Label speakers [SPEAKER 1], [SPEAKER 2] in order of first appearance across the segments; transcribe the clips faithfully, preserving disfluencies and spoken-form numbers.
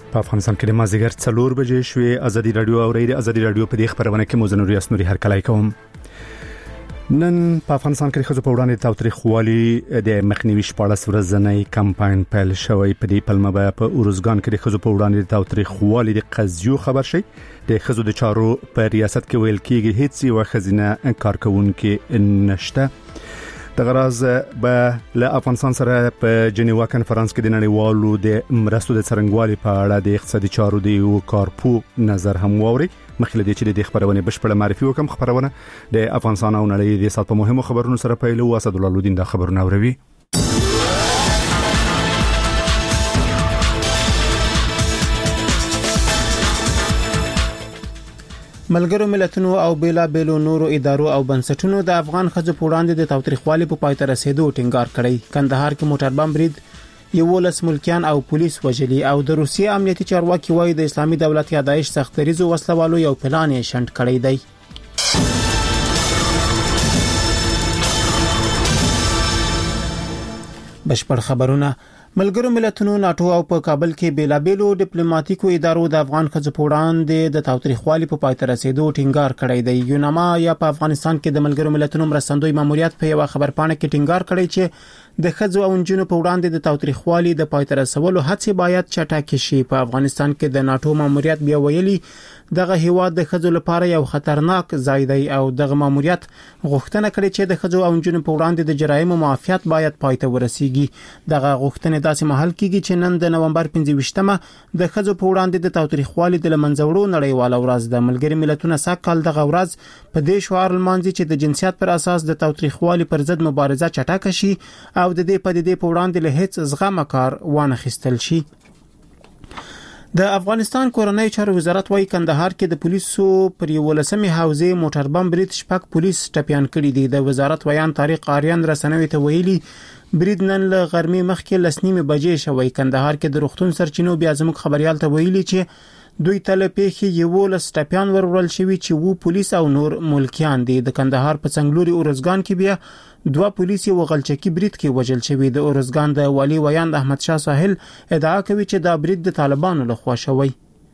[SPEAKER 1] په افغانستان کې د مازیګر څلور بجې شوې. ازادي رادیو او ریډیو ازادي رادیو په دې خبرونه کې موزن ریاست نوري هر کلای کوم. نن په افغانستان کې خزو په وړاندې تاوتریخوالي د مخنیوي شپاړس ورځنی کمپاین پیل شوی. په دې پلمه به په اورزګان کې د خزو په وړاندې تاوتریخوالي د قضیو خبر شي. د خزو د چارو په ریاست کې ویل کېږي هیڅ یو خزینه کارکونکو نشته. د غراز به له افغانستان سره په جنیوا کانفرنس کې د نړیوالو د مرستو د څرنګوالي په اړه د اقتصادي چارو د یو کارپو نظر هم ووري. مخکې د چې د خبرونه بشپړه معرفي وکم. خبرونه د افغانستان او نړۍ د سات په مهمو خبرونو سره پیل او اسد الله الدین د خبرونه اوروي.
[SPEAKER 2] ملګرو ملتونو او بیلا بیلو نورو ادارو او بنسټونو د افغان ښځو په وړاندې د تاوتریخوالي په پای ته رسیدو ټینګار کړی. کندهار کې موټر بم برید یولس ملکیان او پولیس وژلي او د روسیې امنیتي چارواکي وایي د اسلامي دولت یا داعش سختریزو وسلوالو یو پلان یې شنډ کړی دی. بشپړ خبرونه. ملګرو ملتونو ناتو او په کابل کې بیلابېلو ډیپلوماټیکو ادارو د افغان ښځو په وړاندې د تاوتریخوالي په پای ته رسیدو ټینګار کړی دی. یوناما یا په افغانستان کې د ملګرو ملتونو مرستندوی ماموریت په یو خبرپاڼه کې ټینګار کړی چې د ښځو او نجونو په وړاندې د تاوتریخوالي د پای ته رسولو هڅې باید چټکې شي. په افغانستان کې د ناتو ماموریت بیا ویلي دغه هیواد د ښځو لپاره یو خطرناک ځای دی او دغه ماموریت غوښتنه کړې چې د ښځو او نجونو په وړاندې د جرایمو معافیت باید پای ته ورسیږي. دغه غوښتنې داسې مهال کېږي چې نن د نومبر پنځه ویشتمه د ښځو په وړاندې د تاوتریخوالي د لمنځوړو نړیواله ورځ ده. ملګري ملتونه سږ کال دغه ورځ په دې شعار لمانځي چې د جنسیت پر اساس د تاوتریخوالي پر ضد مبارزه چټکه شي او د دې پدیدې په وړاندې له هیڅ زغمه کار وانه خیستل شي. د افغانستان کورنۍ چارو وزارت وايي کندهار کې د پولیسو پر یولسمې حوزې موټر بم برید شپږ پولیس ټپيان کړي دي. د وزارت ویان طارق آریان رسنوي ته ویلي برید نن له غرمې مخکې لسنیمه بجې شوی. کندهار کې د روغتون سرچینو بیا زموږ خبريال ته ویلي چې دوی تل پیخي یولس ټپيان ورورل شوی چې وو پولیس او نور ملکیان دي. د کندهار په څنګلوري اورزګان کې بیا دوه پولیس یو غلچکی برید کې وژل شوی. د اورزګان د والی ویان احمد شاه ساحل ادعا کوي چې دا برید د طالبانو لخوا شوی.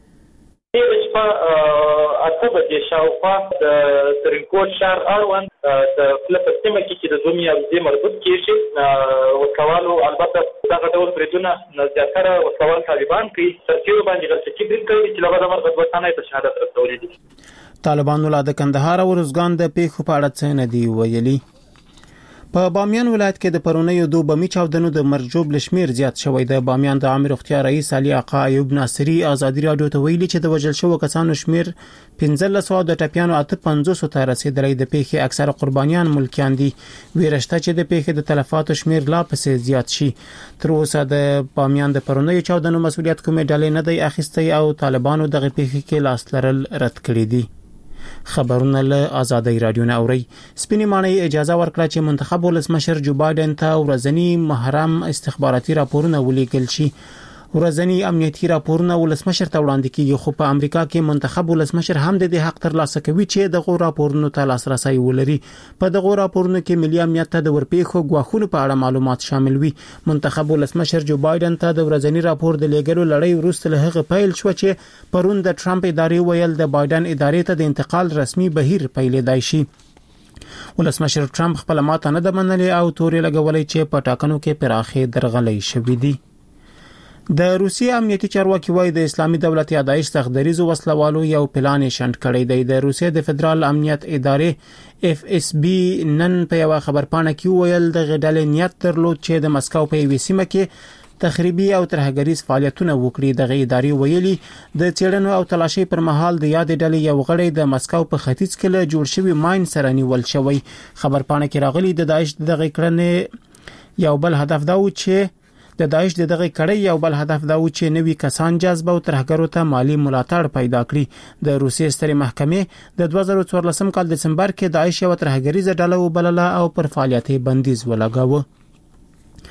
[SPEAKER 3] اته بجې شاوخوا د ترینکوټ شهر اړوند د فلسطین کې چې د زومي او د مربوط کېږي وسوالو البته دغه ډول بریدونه زیاتره وسوال طالبان کوي. سرچینو باندې غلطي برید کوي چې لږه د مرګ وطنۍ په شهادت رسولي دي.
[SPEAKER 2] طالبانو لا د کندهار او اورزګان د پیښو په اړه څه نه دی ویلي. په بامیان ولایت کې د پرونیو دوه بمی چاودنو د مرجوب لشمیر زیات شوی. د بامیان د عامه روغتیا رئیس علي آقا ایوب ناصری ازادي رادیو ته ویلي چې د وژل شوو کسانو شمیر پنځه سوه د ټپيانو اته پنځوس ته رسیدلی. د پیښې اکثره قربانیان ملکیان دي. ویرشته چې د پیښې د تلفاتو شمیر لا پسې زیات شي. تر اوسه د بامیان د پرونیو چاودنو مسولیت کومې ډلې نه دی اخیستی او طالبانو دغه پیښې کې لاس لرل رد کړی دي. خبرونه له ازادي رادیو نه اوري. سپینې مانې اجازه ورکړه چې منتخب ولسمشر جو بایدن ته ورځنی محرم استخباراتي راپورونه ولیکل شي. ورځنی امنیتي راپورونه ولسمشر ته وړاندې کیږي خو په امریکا کې منتخب ولسمشر هم د دې حق ترلاسه کوي چې دغه راپورونو ته لاسرسي ولري. په دغه راپورونو کې ملي امنیت ته د ورپېښو غواخونو په اړه معلومات شامل وي. منتخب ولسمشر جو بایدن ته د ورځنی راپور د لېږلو لړۍ وروسته له هغه پیل شو چې پرون د ټرمپ ادارې ویل د بایدن ادارې ته د انتقال رسمي بهیر پیلېدای شي. ولسمشر ټرمپ خپل ماته نه د منلې او تورې لګولې چې په ټاکنو کې پراخې درغلې شوې دي. د روسیې امنیتي چارواکي وایي د اسلامي دولت یا داعش سختریزو وسلوالو یو پلان شنډ کړی دی. د روسیې د فدرال امنیت ادارې اف اس بي نن په یو خبرپاڼه کې ویل د غډلې نیت درلود چې د مسکو په یوې سیمه کې تخریبي او ترهګریز فعالیتونه وکړي. د ادارې ویلي د چېړنو او تلاشي پر مهال د یاد ډلې یو غړی د مسکو په ختیځ کې له جوړ شوی ماین سره نیول شوی. خبرپاڼه کې راغلي د داعش دغه کړنې یو بل هدف دا و چې د داعش دغه کړي یو بل هدف دا و چې نوي کسان جذب او ترهګرو ته مالی ملاتړ پیدا کړي. د روسیې سترې محکمې د دوه زره څوارلسم کال دسمبر کې داعش یو ترهګریزه ډله وبلله او پر فعالیت بندیز ولګاوه.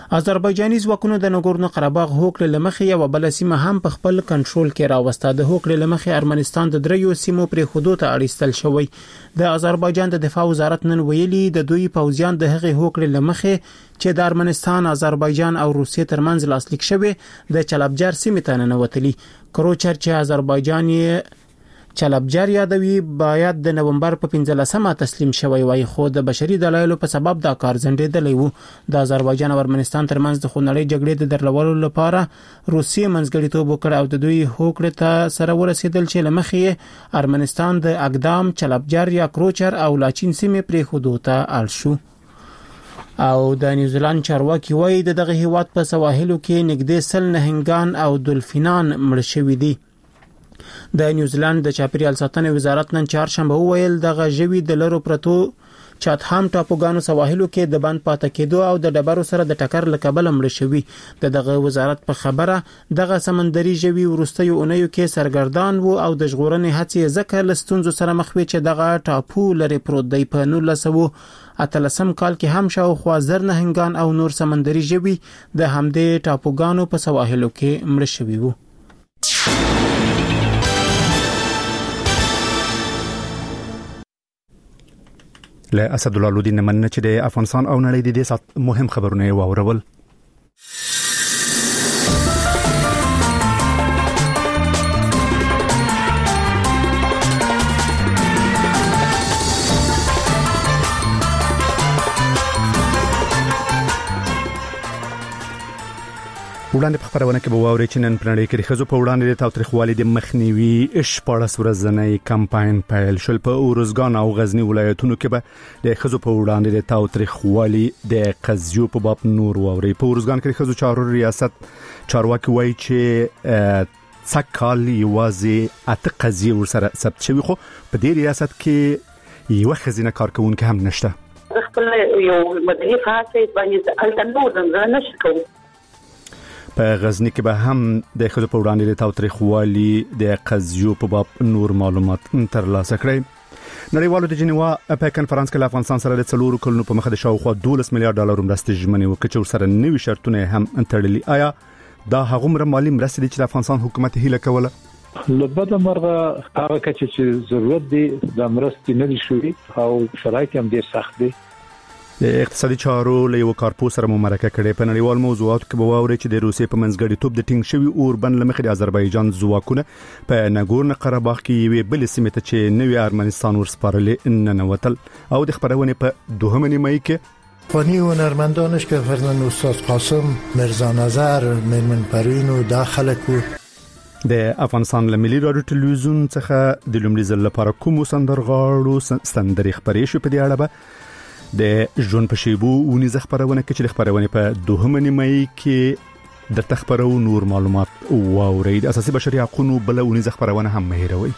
[SPEAKER 2] آذربایجاني ځواکونو د نګورنو قرهباغ هوکړې لمخې یو بل سیمه هم په خپل کنټرول کې راوسته. د هوکړې لمخې ارمنستان د دریو سیمو پر حدود ته اړیستل شوی. د آذربایجان د دفاع وزارت نن ویلي د دوی پوځیان د هغې هوکړې لمخې چې د ارمنستان، آذربایجان او روسیې ترمنځ لاسلیک شوی د چلبجر سیمې ته ننوتلي. کروچر چې آذربایجان یې چلبجر یادوي باید د نومبر په پنځلسمه تسلیم شوی وای، خو د بشري دلایلو په سبب دا کار ځنډېدلی و. د آذربایجان او ارمنستان ترمنځ د خونړۍ جګړې د درلولو لپاره روسیې منځګړیتوب وکړ او د دوی هوکړې ته سره ورسېدل چې له مخې ارمنستان د اقدام، چلبجر یا کروچر او لاچین سیمې پرې حدود ته اړ شو. او د نیوزیلند چارواکي وایي د دغه هیواد په سواحلو کې نږدې سل نهنګان او دولفینان مړ شوي دي. د نیوزیلند د چاپیریال ساتنې وزارت نن چهارشنبه وویل دغه ژوي د لرو پرتو چاتهام ټاپوګانو سواحلو کې د بند پاتې کېدو او د ډبرو سره د ټکر له کبله مړ شوي. د دغه وزارت په خبره دغه سمندري ژوي وروستیو اونیو کې سرګردان وو او د ژغورنې هڅې ځکه له ستونزو سره مخ وي چې دغه ټاپو لري پروت دی. په نولس سوه اتلسم کال کې هم شاوخوا زر نهنګان او نور سمندري ژوي د همدې ټاپوګانو په سواحلو کې مړ شوي وو.
[SPEAKER 1] له اسد الله لودین مننه چې د افغانستان او نړۍ د دې سات مهم خبرونه واورول. وړاندې په خبرونه کې به واوري چې نن په نړۍ کې د ښځو په وړاندې د تاوتریخوالي د مخنیوي شپاړس ورځنی کمپاین پیل شول. په اروزګان او غزنی ولایتونو کې به د ښځو په وړاندې د تاوتریخوالي د قضیو په باب نور واوري. په اروزګان کې د ښځو چارو ریاست چارواکي وایي چې څک کال یوازې اته قضیې ورسره ثبت شوي، خو په دې ریاست کې یو ښځینه کارکونکې هم نشته.
[SPEAKER 4] خپل یو مدني فعالیت باندې الټنو د نشکو.
[SPEAKER 1] په غزنی کې به هم د ښځو په وړاندې د تاوتریخوالي د قضیو په باب نور معلومات ترلاسه کړي. نړیوالو د جنیوا په کنفرانس کې له افغانستان سره د څلورو کلونو په مخه د شاوخوا دولس میلیارډ ډالر مرستې ژمنې وکړي چې ورسره نوي شرطونه هم تړلي. آیا دا هغومره مالي مرستې دي چې د افغانستان حکومت هیله کوله؟
[SPEAKER 5] لبدا مرغه هغه کچې چې ضرورت دي د مرستې نه دي شوي او شرایط هم ډېر سخت دي.
[SPEAKER 1] د اقتصادي چارو له یو کارپوس سره مرکه کړي. په نړیوال موضوعاتو کې به واوري چې د روسیې په منځګړیتوب د ټینګ شوی اوربند لمخې د آذربایجان ځواکونه په نګورنو قرهباغ کې یوې بلې سیمې ته چې نوی ارمنستان ورسپارلې ننوتل. او د خبرونه په دوهمه نیمه کې
[SPEAKER 6] فانی هنرمندانش که فرزند استاد قاسم، مرزا نظر، میرمن پروین و داخل کو
[SPEAKER 1] د افغانستان له ملي رادیو ټلویزیون څخه د لومړي ځل لپاره کوم سندرغاړو سندرې خبرې شو. په دې اړه به د ژوند په شیبو ونیزه خبرونه کې چې د خبرونه په دوهمه نیمه کې د تخبرو نور معلومات واوري. د اساسي بشري حقوقو بل ونیزه خبرونه هم مهیروي.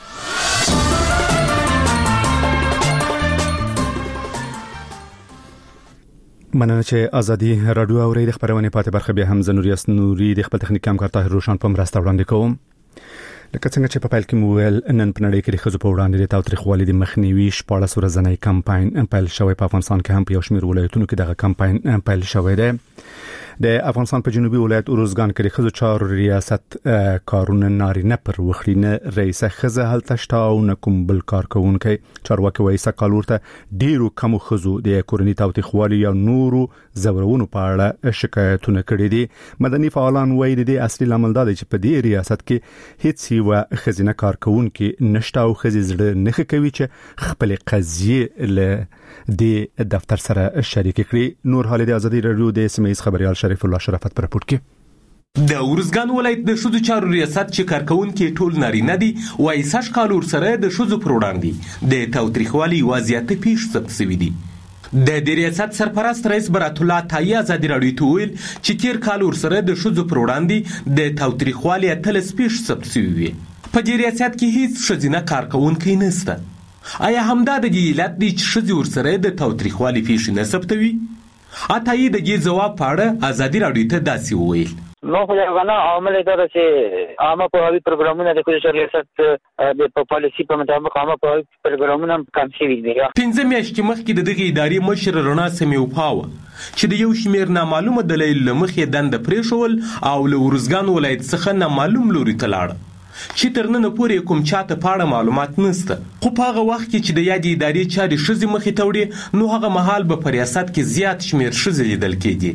[SPEAKER 1] مننه چې ازادي رادیو اوري. د خبرونه پاتې برخه به هم زنوریاس نوري د خپل تخنیک همکار طاهر روشن په مرسته وړاندې کوم. لکه څنګه چې په پیل کې مویل نن په نړۍ کې د ښځو په وړاندې د تاوتریخوالي د مخنیوي شپاړس ورځنی کمپاین پیل شوی. په افغانستان کې هم په یو شمېر ولایتونو کې دغه کمپاین پیل شوی دی. د افغانستان په جنوبي ولایت اروزګان کې د ښځو چارو ریاست کارونه نارینه پر وخرینه رئیسه ښځه هلته شته او نه کوم بل کارکونکي. چارواکي وایي سکالور ته ډیرو کم ښځو د کورنۍ تاوتریخوالي یا نورو زورونو په اړه شکایتونه کړي دي. مدني فعالان وایي د اصلي لامل دا دی چې په دې ریاست کې هیڅ یو ښځینه کارکونکي نشته او ښځې زړه نه کوي چې خپل قضیې له د دفتر سره شریک کړي. نور حال د ازادي رادیو د سیمایي خبريال شریف الله شرافت پر راپور کې
[SPEAKER 7] د اورزګان ولایت د شذو چارو ریاست چې کارکونکي ټول نارینه دي وایي سش کالور سره د شذو پر وړاندې د تاوتریخوالي وضعیت پیښ ثبت شوی دي. د دې ریاست سرپرست رئیس برات الله تایي ازادي رادیو ته ویل چې تیر کالور سره د شذو پر وړاندې د تاوتریخوالي اتلس پیښ ثبت شوی وي. په دې ریاست کې هیڅ ښځینه کارکونکي نشته. آیا همدا د دې علت دی چې ښځې ورسره د تاوتریخوالي پیښې نه ثبتوي؟ عطایي د دې ځواب په اړه ازادي رادیو ته داسې وویل.
[SPEAKER 8] نو خو غواړم عامل دا چې عامه پوهاوی پروګرامونه د کوشش ریاست د پالیسي په مطابق عامه پوهاوی پروګرامونه کم شوي دي.
[SPEAKER 7] پنځه میاشتې مخکې د دغه ادارې مشر رڼا سمیوپاوه چې د یو شمېر نامعلومه دلایل له مخې دنده پرېښول او له ارزګان ولایت څخه نامعلوم لوري ته لاړه چې تر ننه پورې کوم چاته په اړه معلومات نشته. خو په هغه وخت کې چې د یادې ادارې چارې ښځې مخې ته وړې نو هغه مهال به په ریاست کې زیات شمېر ښځې لیدل کېدې.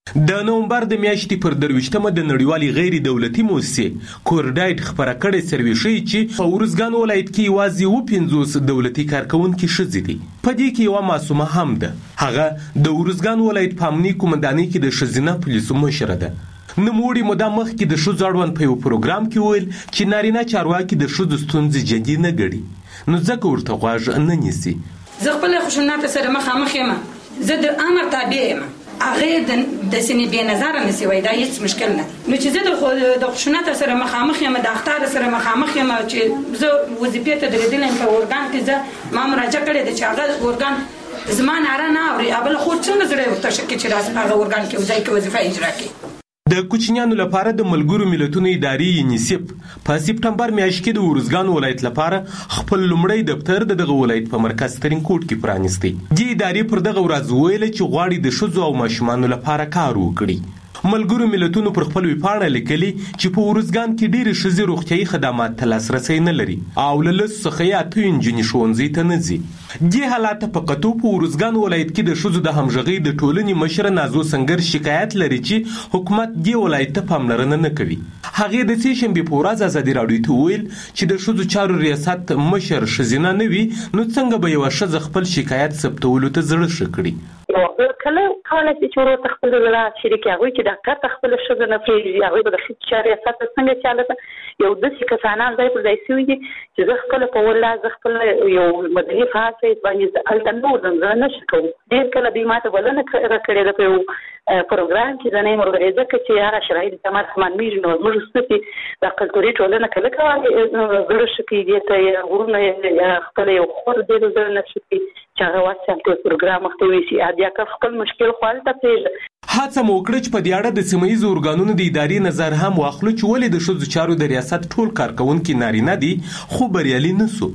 [SPEAKER 7] د نومبر د میاشتې پر درویشتمه د نړیوالې غیر دولتي موسسې کورډایډ خپره کړې سروې ښیي چې په ارزګان ولایت کې یوازې اووه پنځوس دولتي کارکوونکي ښځې دي. په دې کې یوه معصومه هم ده. هغه د ارزګان ولایت په امني قومندانۍ کې د ښځینه پولیسو مشره ده. نوموړي موده مخکې د ښځو اړوند په یو پروګرام کې ویل چې نارینه چارواکي د ښځو ستونزې جدي نه ګڼي نو ځکه ورته غوږ نه نیسي.
[SPEAKER 9] زه خپل خشونت سره مخامخ یم، زه د امر تابع یم، هغه د سینې بې نظر نه سی وای دا هیڅ مشکل نه. نو چې زه د خشونت سره مخامخ یم، د اختار سره مخامخ یم چې زه وظیفې ته درېدلم په اورګان کې، زه ما مراجعه کړې ده چې هغه اورګان زما ناره نه اوري، بل خو څنګه زړه ورته شکې چې راځي هغه اورګان کې ځای کې وظیفه اجرا کړي.
[SPEAKER 7] د کوچنیانو لپاره د ملګرو ملتونو ادارې یونیسف په سپټمبر میاشت کې د ارزګان ولایت لپاره خپل لومړی دفتر د دغه ولایت په مرکز ترینکوټ کې پرانیستی. دې ادارې پر دغه ورځ ویل چې غواړي د ښځو او ماشومانو لپاره کار وکړي. ملګرو ملتونو پر خپل ویبپاڼه لیکلي چې په ارزګان کې ډېرې ښځې روغتیایي خدمات ته لاسرسی نه لري او له لسو څخه یې اته نجونې ښوونځي ته نه ځي. دې حالات ته په کتو په ارزګان ولایت کې د ښځو د همغږۍ د ټولنې مشره نازو سنگر شکایت لري چې حکومت دې ولایت ته پاملرنه نه کوي. هغې د سې شنبې په ورځ ازادي راډیو ته وویل چې د ښځو چارو ریاست مشر ښځینه نه وي نو څنګه به یوه ښځه خپل شکایت ثبتولو ته زړه ښه کړي.
[SPEAKER 4] کله کله چې ورو تخپل لا شریک هغه چې د کار تخپل ښځه نه پیږي هغه د ښځې چارې ریاست څنګه چاله یو د څه کسانان ځای پر ځای سوي دي چې زه خپل په ولا زه خپل یو مدني فعال باندې التنو د نه شکو ډېر کله به ماته ولنه کړې ده په پروګرام کې د نه مرغه ځکه چې هغه شرایط تمام سمون میږي نو موږ ستې د کلتوري ټولنه کله کله زړه شکی دي ته ورونه خپل یو خور دې زړه نه شکی چې هغه واسه په پروګرام مختوي سي اډیا کا خپل مشکل خالته پیژ
[SPEAKER 7] هڅه مو وکړه چې په دې اړه د سیمه ییزو ارګانونو د ادارې نظر هم واخلو چې ولې د ښځو چارو د ریاست ټول کارکوونکي نارینه دي خو بریالي نه سو.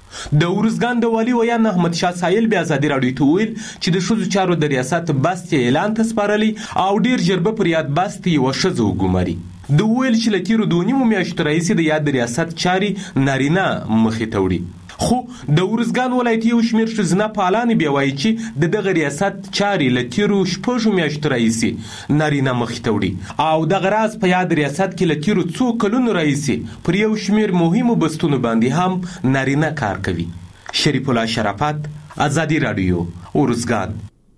[SPEAKER 7] د ارزګان د والي ویان احمد شاه سایل بیا ازادي راډیو ته ویل چې د ښځو چارو د ریاست بست اعلان ته سپارلی او ډیر ژر به پر یاد بست یوه ښځه وګماري. د ویل چې له تیرو دوه نیمو میاشتو راهیسې د یاد ریاست چارې نارینه مخې ته وړي. خو د ارزګان ولایت یو شمېر ښځینه فعالانې بیا وایي چې د دغه ریاست چارې له تیرو شپږو میاشتو راهیسې نارینه مخې ته وړي او دغه راز په یاد ریاست کې له تیرو څو کلونو راهیسې پر یو شمېر مهمو بستونو باندې هم نارینه کار کوي. شریف الله شرافت، ازادي راډیو، ارزګان.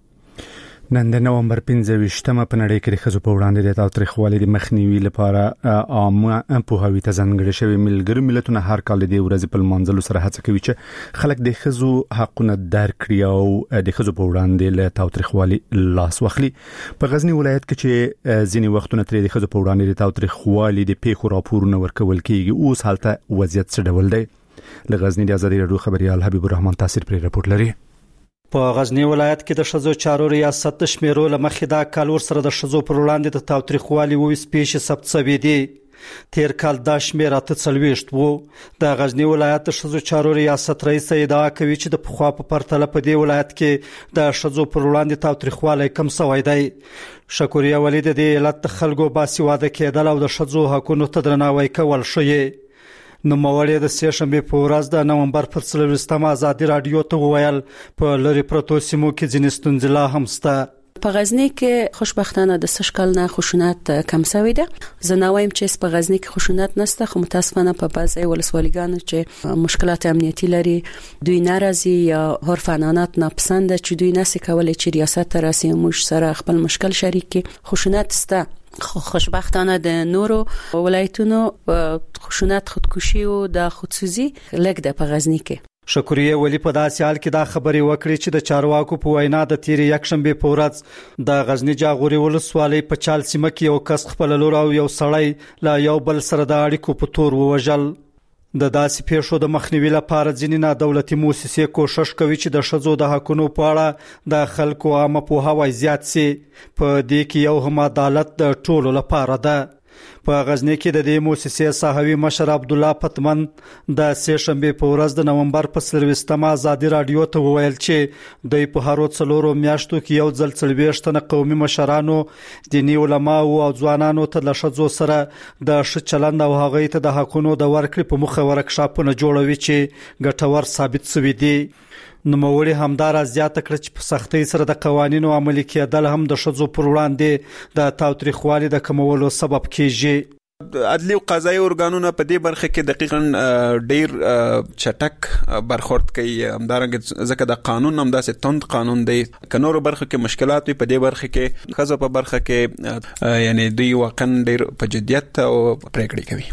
[SPEAKER 1] نن د نومبر پنځه ویشتمه په نړۍ کې د ښځو په وړاندې د تاوتریخوالي د مخنیوي لپاره عامه پوهاوي ته ځانګړي شوي ملګري ملتونه هر کال د دې ورځې په لمانځلو سره هڅه کوي چې خلک د ښځو حقونه درک کړي او د ښځو په وړاندې له تاوتریخوالي لاس واخلي. په غزني ولایت کې چې ځینې وختونه ترې د ښځو په وړاندې د تاوتریخوالي د پیښو راپورونه ورکول کېږي، اوس هلته وضعیت څه ډول دی؟ له غزني د ازادي راډیو خبريال حبیب الرحمن تاثیر پرې راپور لري.
[SPEAKER 10] په غزنی ولایت کې د ښځو چارو ریاست د شمیرو لمخې دا کال ورسره د ښځو پر وړاندې د تاوتریخوالي اووه پیښې ثبت شوې دي. تیر کال دا شمیر اته څلوېښت و. د غزنی ولایت د ښځو چارو ریاست رئیس ادعا کوي چې د پخوا په پرتله په دې ولایت کې د ښځو پر وړاندې تاوتریخوالی کم شوی دی. شکوریه ولی د دې علت د خلکو باسواده کېدل او د ښځو حقونو ته درناوی کول ښیي. نوموړی د سې شنبې په ورځ د نومبر پر څلوېښتمه ازادي راډیو ته وویل په لرې پرتو سیمو کې ځینې ستونزې لا هم شته.
[SPEAKER 11] په غزنی کې خوشبختانه د سږ کال نه خشونت کم شوی دی. زه نه وایم چې په غزنی کې خشونت نشته، خو متاسفانه په بعضی ولسوالیګانو چې مشکلات امنیتي لري دوی ناراضي یا عرفانانات ناپسند چې دوی نسي کولای چې ریاست ته راسي موږ سره خپل مشکل شریک کړي. خشونت شته، خو خوشبختانه د نورو ولایتونو خشونت، خودکشي او د خودسوزي لږ د په غزنی کې.
[SPEAKER 10] شکریه ولی په داسې حال کې دا خبرې وکړي چې د چارواکو په وینا د تیرې یکشنبې په ورځ د غزنی جاغوري ولسوالۍ په چال سیمه کې یو کس خپل لور او یو سړی لا یو بل سره د اړیکو په تور ووژل. د داسې پیښو د مخنیوي لپاره ځینې نادولتي مؤسسې کوشش کوي چې د ښځو د حقونو په اړه د خلکو عامه پوهاوی زیات شي. په دې کې یو هم عدالت د ټولو لپاره ده. په غزنی کې د دې مؤسسې صحوي مشر عبد الله پتمن د سه شنبه په ورځ د نومبر په څلوېښتمه ازادي رادیو ته وویل چې د په هرو څلورو میاشتو کې یو ځل څلوېښت تنه قومي مشرانو، دیني علما او ځوانانو ته له ښځو سره د ښه چلند او هغوی ته د حقونو د ورکړې په موخه ورکشاپونه جوړوي چې ګټور ثابت شوي دي. نوموړي همدارا زیاته کړه چې په سختۍ سره د قوانینو عملي کېدل هم د ښځو پر وړاندې د تاوتریخوالي د کمولو سبب کیږي.
[SPEAKER 12] عدلي او قضایي ارګانونه په دې برخه کې دقیقاً ډیر چټک برخورد کوي. همدارنګه ځکه د قانون هم داسې توند قانون دی، که نورو برخه کې مشکلات وي په دې برخه کې ښځو په برخه کې یعنی دوی واقعاً ډیر په جدیت او پریکړې کوي.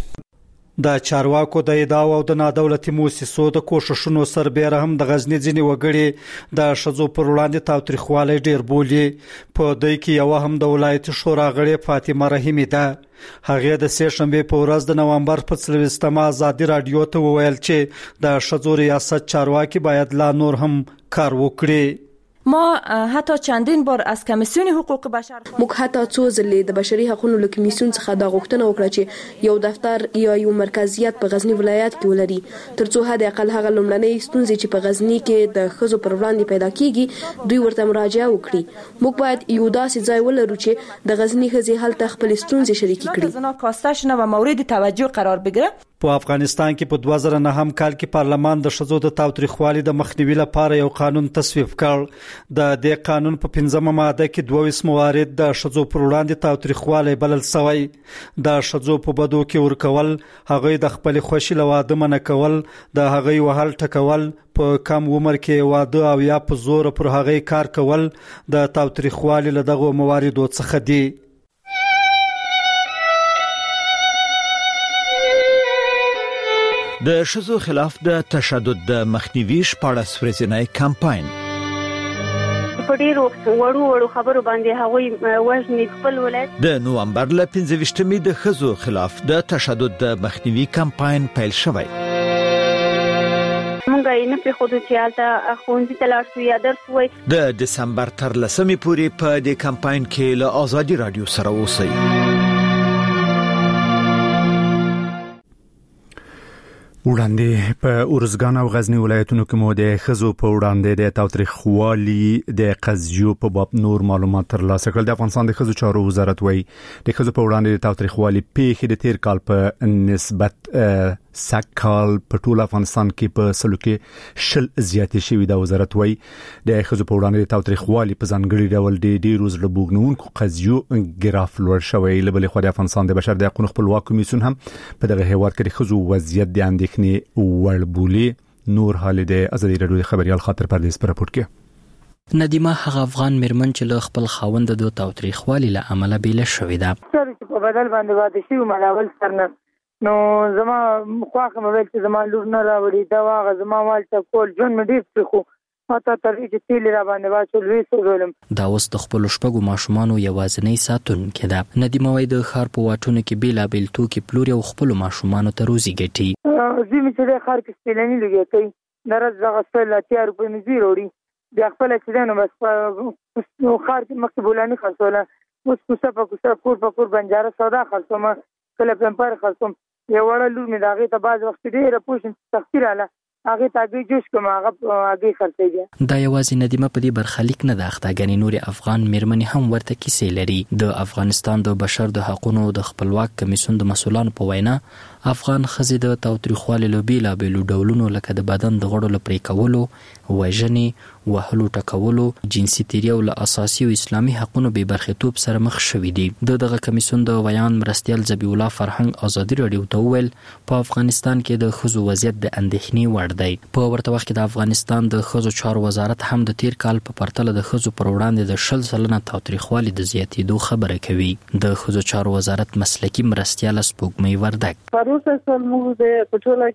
[SPEAKER 10] د چارواکو د ادعاو او د نادولتي مؤسسو د کوششونو سربېره هم د غزنی ځینې وګړي د ښځو پر وړاندې تاوتریخوالی ډیر بولي. په دوی کې یو هم د ولایتي شورا غړې فاطمه رحیمي ده. هغه د سه شنبه په ورځ د نومبر په څلوېښتمه ازادي رادیو ته وویل چې د ښځو ریاست چارواکي باید لا نور هم کار وکړي.
[SPEAKER 13] ما حتی چندین بار از کمیسیون حقوق بشر
[SPEAKER 14] موږ حتی څو ځلې د بشري حقوقو له کمیسیون څخه دا غوښتنه وکړه چې یو دفتر یا یو مرکزیت په غزنی ولایت کې ولري، ترڅو حد اقل هغه لومړنۍ ستونزې چې په غزنی کې د ښځو پر وړاندې پیدا کیږي دوی ورته مراجعه وکړي. موږ باید یو داسې ځای ولرو چې د غزنی ښځې هلته خپل ستونزې شریکې کړي.
[SPEAKER 13] زنا کاسته شنه و مورد توجه قرار بگیره.
[SPEAKER 10] په افغانستان کې په دوه زره نهم کال کې پارلمان د ښځو د تاوتریخوالي د مخنیوي لپاره یو قانون تصویب کړ. د دې قانون په پنځمه ماده کې دوه ویس موارد د ښځو پر وړاندې تاوتریخوالی بلل شوی. د ښځو په بدو کې ورکول، هغوی د خپل خوښي له واده منع کول، د هغوی وهل ټکول، په کم عمر کې واده او یا په زور پر هغوی کار کول د تاوتریخوالي له دغو مواردو څخه دي.
[SPEAKER 15] د ښځو خلاف د تشدد د مخنیوي شپاړس ورځنی کمپاین
[SPEAKER 16] په ډیرو وړو وړو خبرو باندې هغوی وژني خپل ولایت.
[SPEAKER 15] د نومبر له پنځه ویشتمې د ښځو خلاف د تشدد د مخنیوي کمپاین پیل شوی.
[SPEAKER 16] مونږ یې نه پرېښودو چې هلته ښوونځي ته لاړ شو یا درس ووایي.
[SPEAKER 15] د دسمبر تر لسمې پورې په دې کمپاین کې له ازادي رادیو سره اوسئ.
[SPEAKER 1] وړاندې په ارزګان او غزنی ولایتونو کې مو د ښځو په وړاندې د تاوتریخوالي د قضیو په باب نور معلومات ترلاسه کړل. د افغانستان د ښځو چارو وزارت وایي د ښځو په وړاندې د تاوتریخوالي پیښې د تیر کال په نسبت سږ کال په ټول افغانستان کې په سلو کې شل زیاتې شوي. د وزارت وایي د ښځو په وړاندې د تاوتریخوالي په ځانګړي ډول د ډیرو زړه بوږنونکو قضیو ګراف لوړ شوی. له بلې خوا د افغانستان د بشر د حقوقو خپلواک کمیسیون هم په دغه هیواد کې د ښځو وضعیت د اندېښنې وړ بولي. نور حال د ازادي رادیو د خبريال خاطر پردیس پر راپور کې
[SPEAKER 17] ندیمه هغه افغان میرمن چې له خپل خاوند د تاوتریخوالي له عمله بیل شوې ده.
[SPEAKER 18] په بدل باندې واده شي ملاول سرنه نو زما خواخه مې چې زما لور نه راوړي دا واغه زما والته کول جون مې ډیر خو ماته تر دې چې تیل را باندې واچول وې سولم.
[SPEAKER 17] دا اوس د خپل شپږو ماشومانو یوازینی ساتونکې ده. ندیمه وایي د ښار په واټونو کې بیلابیل توکي پلوري او خپل ماشومانو ته روزي ګټي.
[SPEAKER 18] زمي چې د ښار کې سپلنی لګي کوي درز دغه سپل اتیا روپۍ مې زی وروړي بیا خپل چې نو بس نو ښار کې مکتبولانی خرڅوله اوس کوڅه په کوڅه کور په کور بنجاره سودا خرڅوم کله پمپر خرڅوم. یو وړه لور مې داغه ته باز وخت ډیره پوښتنه تخصیل اله هغه تاګي جوش کوم هغه هغه خرڅېږي.
[SPEAKER 17] دا یوازې ندیمه په دې برخلیک نه د اختاګنې نور افغان میرمنې هم ورته کیسې لري. د افغانستان د بشر د حقوقو د خپلواک کمیسیون د مسولانو په وینا افغان ښځې د تاوتریخوالي له بیلابیلو ډولونو لکه د بدن د غړو له پرې کولو، وژنې، وهلو ټکولو، جنسي تیري او له اساسي او اسلامي حقوقو بې برخیتوب سره مخ شوي دي. د دغه کمیسیون د ویان مرستیال ذبیح الله فرهنګ ازادي رادیو ته وویل په افغانستان کې د ښځو وضعیت د اندېښنې وړ دی. په ورته وخت کې د افغانستان د ښځو چارو وزارت هم د تیر کال په پرتله د ښځو پر وړاندې د شل سلنه تاوتریخوالي د زیاتېدو خبره کوي. د ښځو چارو وزارت مسلکي مرستیال سپوږمۍ وردګ
[SPEAKER 19] پروسه سمو د پټوله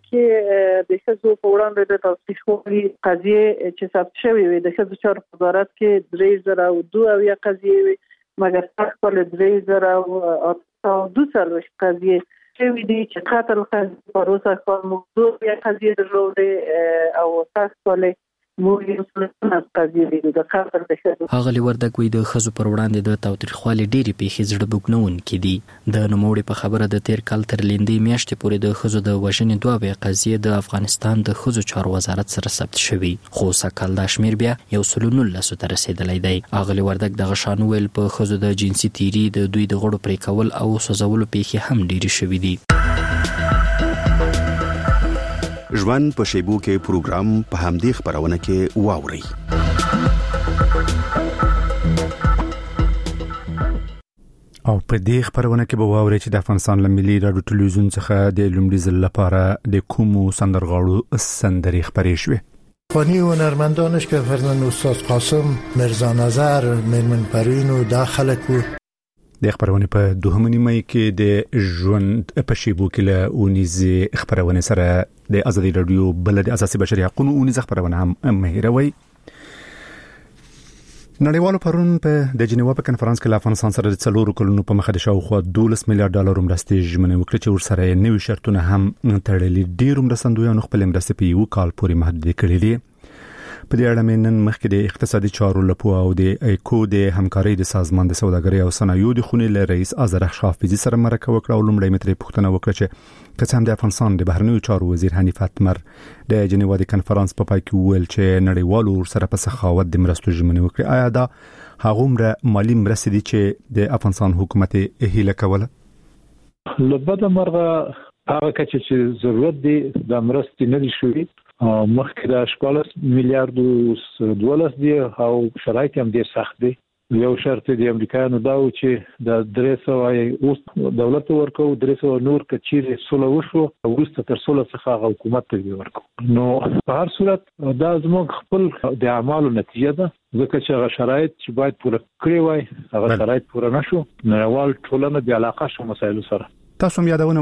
[SPEAKER 19] کې د ښځو په وړاندې د تاوتریخوالي قضیه چې ثبت شوی وي د ښځو چارو وزارت کې درې زره او دوه او یا قضیه وي مګر خپل درې زره او دوه څلوېښت قضیه شوی دی چې قتل قضیه پروسه کار موضوع یا قضیه درلوده او تاسو له موږ یو څه نه قضیه دی د قتل د شته
[SPEAKER 17] هغه لوردک وی د خزو پر وړاندې د تاوتریخوالي ډېری پیښې زړه بوګنون کړي د نوموړي په خبره د تیر کال تر لیندې میاشتې پورې د خزو د وژنې دوه به قضیه د افغانستان د خزو چارو وزارت سره ثبت شوی خو سکهال د شمیر بیا یو سلو لسو ته رسیدلی دی هغه لوردک د غشان ویل په خزو د جنسي تیری د دوی د غړو پرې کول او سوځولو پیښې هم ډېری شوې دي.
[SPEAKER 20] ژوند په شیبو کې پروګرام په همدې خبرونه کې واوري.
[SPEAKER 1] او په دې خبرونه کې به واوري چې د افغانستان ملي رادیو ټلویزیون څخه د لومړي ځل لپاره د کومو سندرغاړو سندرې خبرې شوې.
[SPEAKER 6] فانی هنرمندانش که فرزند استاد قاسم، مرزا نظر، میرمن پروین و داخل کو
[SPEAKER 1] د خبرونه په دوهمه نیمه کې د ژوند په شیبو کې له اونیزه خبرونه سره د ازادي رادیو بل د اساسي بشري حقوقو اونیزه خبرونه هم مهیروي. نړیوالو پرون په د جنیوا په کنفرانس کې له افغانستان سره د څلورو کلونو په مخه د شاوخوا دولس میلیارډ ډالر مرستې ژمنه وکړه چې ورسره نوي شرطونه هم تړلي. ډیر مرستندویانو خپل مرستې په یو کال پورې محدود کړې دي. په دې اړه نن مخکې د اقتصادي چارو لپاره او د ایکو د همکارۍ د سازمان د سوداګرۍ او صنایعو د خونې له رئیس ازرخ شافیزي سره مرکه وکړه او لومړی متري پوښتنه وکړه چې قسم د افغانستان د بهرنیو چارو وزیر حنیف اتمر د جنیوا د کنفرانس په پای کې ویل چې نړیوالو سره په سخاوت د مرستو ژمنه وکړي. آیا دا هغومره مالی مرستې دي چې د افغانستان حکومت هیله کوله؟
[SPEAKER 5] لبد مرغه هغه کچې چې ضرورت دی د مرستې نه دي شوي مخکې د شپږ میلیارډ ډالر دی او شرایط هم ډیر سخت دي. یو شرط د امریکایانو دا و چې د درې سوه اوس دولت ورکو درې سوه نور کچیر سوله وشو ورسته تر سوله څخه حکومت ته ورکو. نو په هر صورت دا زموږ خپل د اعمالو نتیجه ده ځکه چې هغه شرایط چې باید پوره کړی وای هغه شرایط پوره نشو. نړیوال ټولنه د علاقه شو مسایلو سره
[SPEAKER 1] تاسو هم یادونه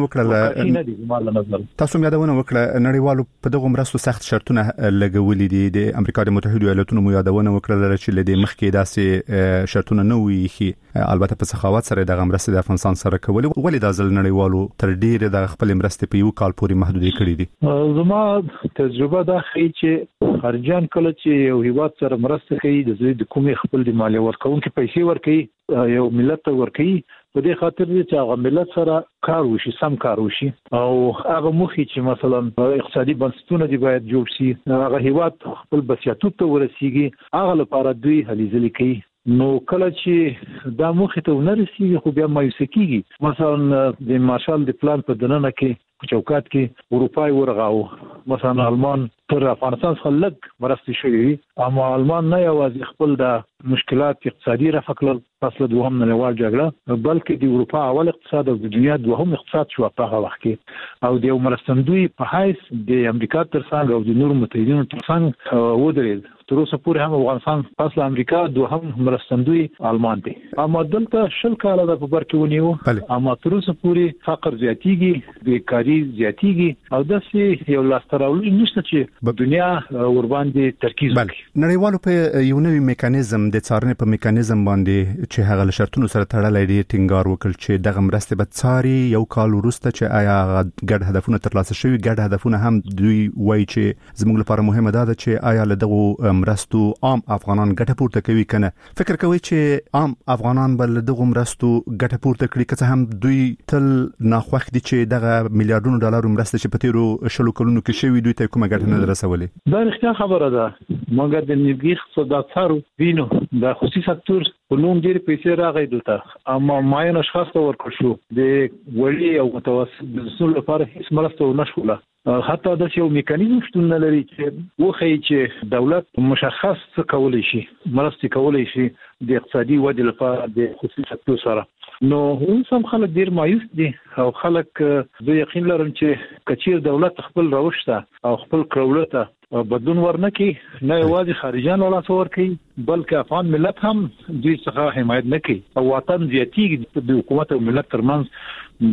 [SPEAKER 1] وکړه تاسو هم یادونه وکړه نړیوالو په دغه مرستو سخت شرطونه لګولې دي. د امریکا د متحده ایالاتونو مو یادونه وکړه چې لدې مخکې داسې شرطونه نه وي خي البته په سخاوت سره د مرستې د افغانستان سره کولې ولې د ځل نړیوالو تر ډیره د خپل مرستې په یو کال پورې محدود کړې دي.
[SPEAKER 5] زما تجربه دا ښیي چې خارجيان کله چې یو هیواد سره مرسته کوي د زوی د کومې خپل د مالی ورکوونکو پیسې ورکوي یو ملت ته ورکوي په دې خاطر چې هغه ملت سره کار وشي سم کار وشي او هغه مخې چې مثلا اقتصادي بنسټونه دی باید جوړ شي هغه هیواد خپل بسیاتوب ته ورسیږي هغه لپاره دوی هلې ځلې کوي. نو کله چې دا مخې ته ونرسیږي خو بیا مایوس کیږي. مثلا د مارشال د پلان په دننه کې په چوکاټ کې اروپای ورغاو مثلا آلمان تر افغانستان څخه لږ مرستې شوې اما آلمان نه یوازې خپل د مشکلات اقتصادي رفع کړل پس له دوهم نړیوال جګړه بلکې د اروپا اول اقتصاد او د دنیا دوهم اقتصاد شو په هغه وخت کې او د یو مرستندوی په حیث د امریکا ترڅنګ او د نورو متحدینو ترڅنګ ودرېد. تر اوسه پورې هم افغانستان پس له امریکا دوهم مرستندوی آلمان دی اما دلته شل کاله د په بر کې ونیو اما تر اوسه پورې فقر زیاتیږي بیکاری زیاتیږي او داسې یو لاستراولي نشته چې دنیا ور باندې ترکیز وکړي.
[SPEAKER 1] نړیوالو په یو نوی میکانیزم د څارنې په میکانیزم باندې چې هغه شرطونو سره تړلې دي ټینګار وکړ چې دغه مرستې به څاري یو کال وروسته چې آیا ګډ هدفونه ترلاسه شوي ګډ هدفونه هم دوی وایي چې زموږ لپاره مهمه ده چې آیا له دغه مرستو عام افغانان ګټه پورته کوي کنه فکر کوي چې عام افغانان بل دغه مرستو ګټه پورته کړي که هم دوی تل ناخوښ دي چې دغه میلیارډونو ډالر مرسته چې په تیرو شلو کلونو کې شوي دوی ته کومه ګټه نه رسولې.
[SPEAKER 5] دا رښتیا خبره ده مګر د نیوګي اقتصاددارو وینو د خصوصي سکتور په نوم ډېر پیسې راغی دلته اما ماین اشخاص ته ورکړ شو د وړي او متوسط بزنسونو لپاره هیڅ مرسته ونه شوله. حتی د یو میکانیزم شتون نه لري چې وخی چې دولت مشخص څه کولای شي مرستې کولای شي د اقتصادي ودې لپاره د خصوصي سکتور سره. نو اوس هم خلک ډیر مایوس دي او خلک زه یقین لرم چې کچیر دولت خپل روشته او خپل کړولته بدلون ورنکي نه یوازې خارجيان ولا څور کوي بلکې افغان ملت هم دوی څخه حمایت نه کوي او وطن زیاتیږي د حکومت او ملت ترمنځ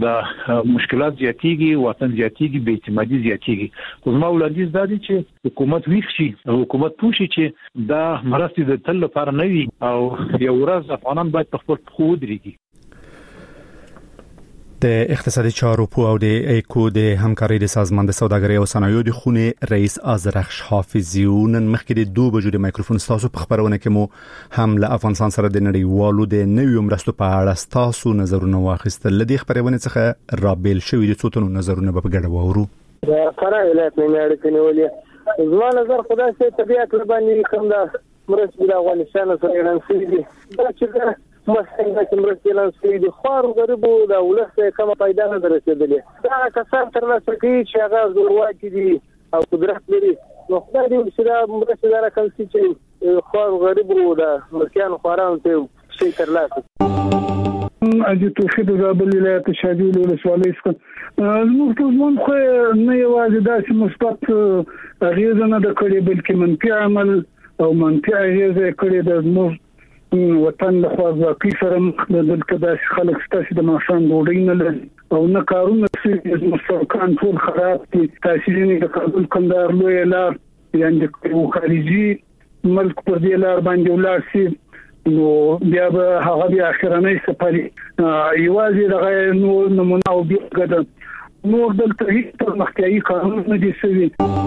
[SPEAKER 5] د مشکلات زیاتیږي وطن زیاتیږي بې اعتمادي زیاتیږي. خو زما وړاندیز دا دی چې حکومت ویښ شي او حکومت پوه شي چې دا مرستې د تل لپاره نه وي او یو ورځ افغانان باید په خپل پښو ودرېږي.
[SPEAKER 1] د اقتصادي چارو په او د ایکو د همکارۍ د سازمان د سوداګرۍ او صنایعو د خونې رئیس آذرخش حافظي نن مخکې د دوه بجو د مایکروفون تاسو په خبرونه کې مو هم له افغانستان سره د نړیوالو د نویو مرستو په اړه تاسو نظرونه واخیستل. لدی خبرونه څخه رابل شوې د څوتونو نظرونه په ګډه وورو.
[SPEAKER 21] د فراه ولایت نه اړیکې نیولې زما نظر خدای سي طبيعت باندې کوم دا مرستې د افغانستان سره اعلان شوې دي دا چې مسئله چې مرستې اعلان شوې دي خو غریبو د ولس کومه پیدا نه درسېدلې دا کسان تر لاسه کوي چې هغه زورواکي دي او قدرت لري نو خدای دې چې دا مرستې دا کوم چې خو غریبو د مرکیان خوران ته شي تر لاسه
[SPEAKER 22] اجي توفید زابل ولایت شاجول ولسوالۍ څخه زموږ په ځوان خو نه یوازې داسې مثبت اغیزه نه د کړې بلکې منفي عمل او منفي اغیزه کړې د زموږ وطن له خوا ځکه سره دلته د خلک ستاسو د ماشان ډوډۍ نه لري او نه کارونه چې مستقان ټول خراب دي تاسو یې د کابل کندهار لوی لار یعنی د خارجي ملک پر دې لار باندې ولار سي نو بیا به هغه بیا اخرنۍ سفري یوازې دغه نو نمونه او بیا ګډ نور دلته هیڅ مخکې قانون نه دي سوي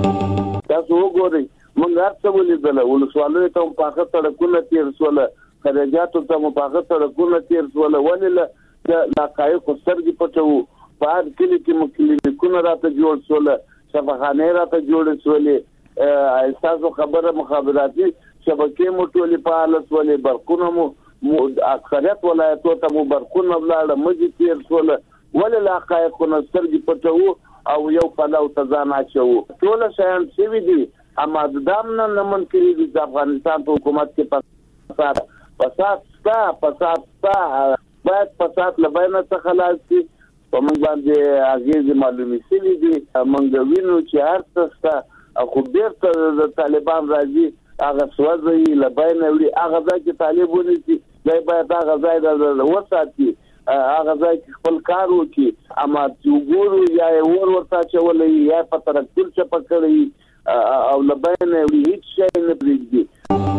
[SPEAKER 23] تاسو وګورئ موږ هڅه ولیدل ولسوالۍ ته په هغه سړکونه تیر سول خرجاتو ته په هغه سړکونه تیر سول ولله د حقایق سرګي پټو په هر کلی کې مکلینیکونه راته جوړ سول شفاخانه راته جوړ سولې احساسو خبره مخابراتي شبکې مو ټولې په حالت ولې برقونه مو اکثریت ولایتو ته مو برقونه ولاړه مجي تیر سول ولله حقایق سرګي پټو او یو پلاو ته ځان اچو ټول شیان څه دي اما دام نه نمن کړی د افغانستان په حکومت کې فساد فساد ستا فساد ستا باید فساد لبینه څخه خلاص شي په موږ باندې هغه معلومي سړي دي موږ وینو چې هر څه خو بیرته د طالبان راځي هغه سوځي لبینه وړي هغه ځکه طالبونه دي دا باید هغه ځای د وساتي هغه ځای خپل کار وکړي اما وګورو یا ور ورته چولې یا په ترکل چې پکړي او لبینه وړي هیڅ شي نه پریږدي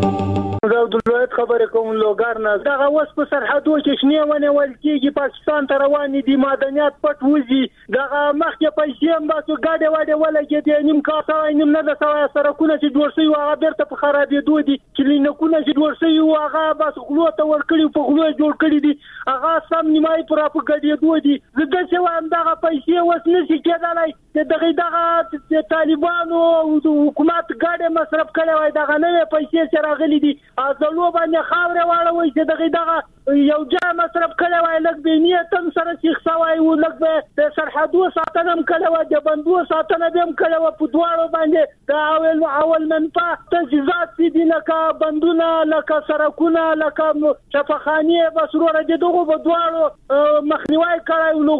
[SPEAKER 21] دا د لویت خبره کوم لوګار نه دا اوس په سرحدو کې شنه ونه ول کېږي پاکستان ته روان دي معدنیات پټ وځي دا مخکې پیسې هم باسو ګاډه واډه ولګي دي نیم کاسه نیم نه د سوای سرکونه چې جوړ شي هغه بیرته په خرابې دوی دي کلینیکونه چې جوړ شي هغه بس غلو ته ور کړی په غلو جوړ کړی دي هغه سم نیمای پر په ګډې دوی دي زده چې وایم دا پیسې وس نشي کېدلای دغه دغه طالبانو حکومت ګاډه مصرف کړي وای دغه نه پیسې چې راغلي دي ازلو باندې خاوره واړوي چې دغه دغه یو ځای مصرف کړي وای لکه به نیتم سره شیخ سوای او لکه د سرحدو ساتنه هم کړي وای د بندو ساتنه هم کړي وای په دواړو باندې دا اول اول منفعه تجهیزات دي لکه بندونه لکه سرکونه لکه شفاخانه بسروره دغه په دواړو مخنیوي کړي نو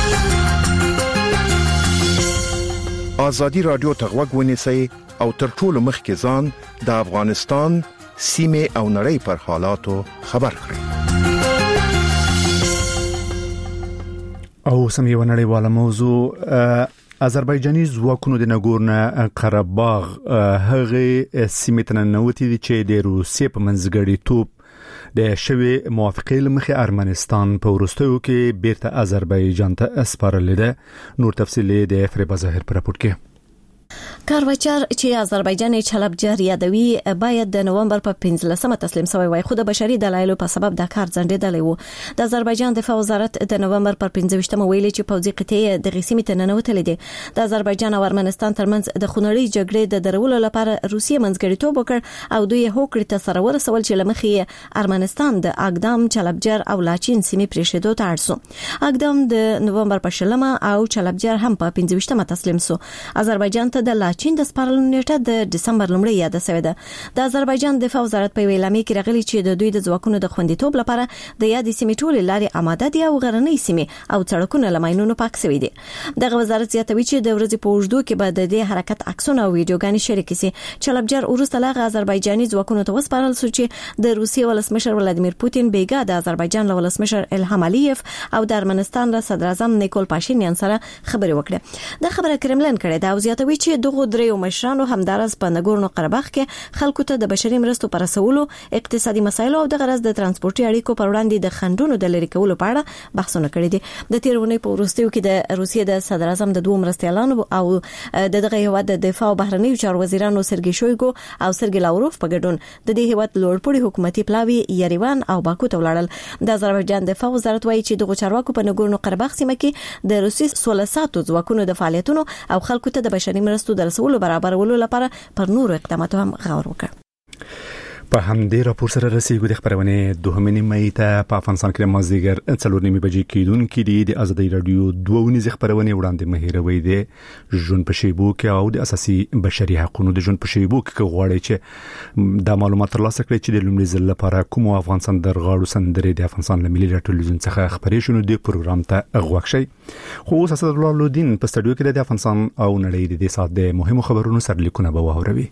[SPEAKER 24] آزادی رادیو تغوږ ونیسئ او تر ټولو مخکې ځان د افغانستان سیمه او نړۍ پر حالاتو خبر کړئ.
[SPEAKER 1] او سم یو نړیواله موضوع آذربایجاني ځواکونو د ناګورنو قرهباغ هغه سیمه ته ننوتي چې د روسیې په منځګړیتوب د شوی موافقې لمخې ارمنستان په وروستیو کې بیرته آذربایجان ته اسپارل ده. نور تفصیل د فریبا ظاهر پر راپور کې
[SPEAKER 25] کاروچر چې آذربایجان چلبجر یادوي باید د نومبر په پنځلسمه تسلیم شوی وای خو د بشري دلایلو په سبب د کار ځنډېدلی وو. د آذربایجان دفاع وزارت د نومبر پر پنځه ویلي چې پوځي قطعې د غسیمې ته ننوتلې دي. د آذربایجان او ارمنستان ترمنځ د خونړۍ جګړې د درولو لپاره روسیې منځګړیتوب وکړ او دوی هوکړې ته سره ورسول چې لمخې ارمنستان د اقدام چلبجر او لاچین سیمې پریښودو ته اړ سو. اقدام د نومبر په شلمه او چلبجر هم په پنځه تسلیم سو. آذربایجان ته د لاچین د سپارل نیټه د دسمبر لومړۍ یاد شوې ده. د آذربایجان دفاع وزارت په ویلامې کې راغلي چې د دوی د ځواکونو د خوندیتوب لپاره د یاد سیمې ټولې لارې آماده دي او غرنۍ سیمې او سړکونه لماینونو پاک شوي دي. دغه وزارت زیاتوي چې د ورځې په اوږدو کې به د دې حرکت عکسونه او ویډیوګانې شریک شي. چلبجر وروسته له آذربایجاني ځواکونو ته وسپارل شو چې د روسیې ولسمشر ولادیمیر پوتین بیګا د آذربایجان له ولسمشر الهام علیف او د ارمنستان له صدر اعظم نیکول پاشینیان سره خبرې وکړه. دا خبره کرملن کړې ده او زیاتوي چې چې دغه دریو مشرانو همدارس په نګورنو قرهباغ کې خلکو ته د بشري مرستو پر رسولو، اقتصادي مسایلو او د غرض د ترانسپورتي اړیکو پر وړاندې د خنډونو د لری کولو په اړه بحثونه کړي دي. د تیرونې په وروستیو کې د روسیې د صدر اعظم د دوه مرستیالانو او د دغه هیواد د دفاع او بهرنیو چارو وزیرانو سرګي شویګو او سرګي لاوروف په ګډون د دې هیواد لوړپوړي حکومتي پلاوی یریوان او باکو ته ولاړل. د آذربایجان دفاع وزارت وایي چې دغه چارواکو په نګورنو قرهباغ سیمه کې د روسي سولې ساتو ځواکونو د فعالیتونو او خلکو ته د بشري مرستو د رسولو برابرولو لپاره پر نورو اقداماتو هم غور وکړ.
[SPEAKER 1] په همدې راپور سره رسیدو د خبرونه دوهمې مې ته په افغانستان کې مازیګر څلور نیمې بجې کېدونکې دي. د ازادي رادیو دوه ونیزه خبرونه وړاندې مهیروي دي ژوند په شیبو کې او د اساسي بشري حقوقو د ژوند په شیبو کې غواړي چې د معلومات ترلاسه کړي چې د لومړي ځل لپاره کوم افغانستان درغاړو سندرې د افغانستان له ملي ټلویزیون څخه خبرې شونه د پروګرام ته غوښ شي. خو اوس اسد الله لودین په سټډیو کې د افغانستان او نړۍ د سات د مهمو خبرونو سرلیکونه به واوروي.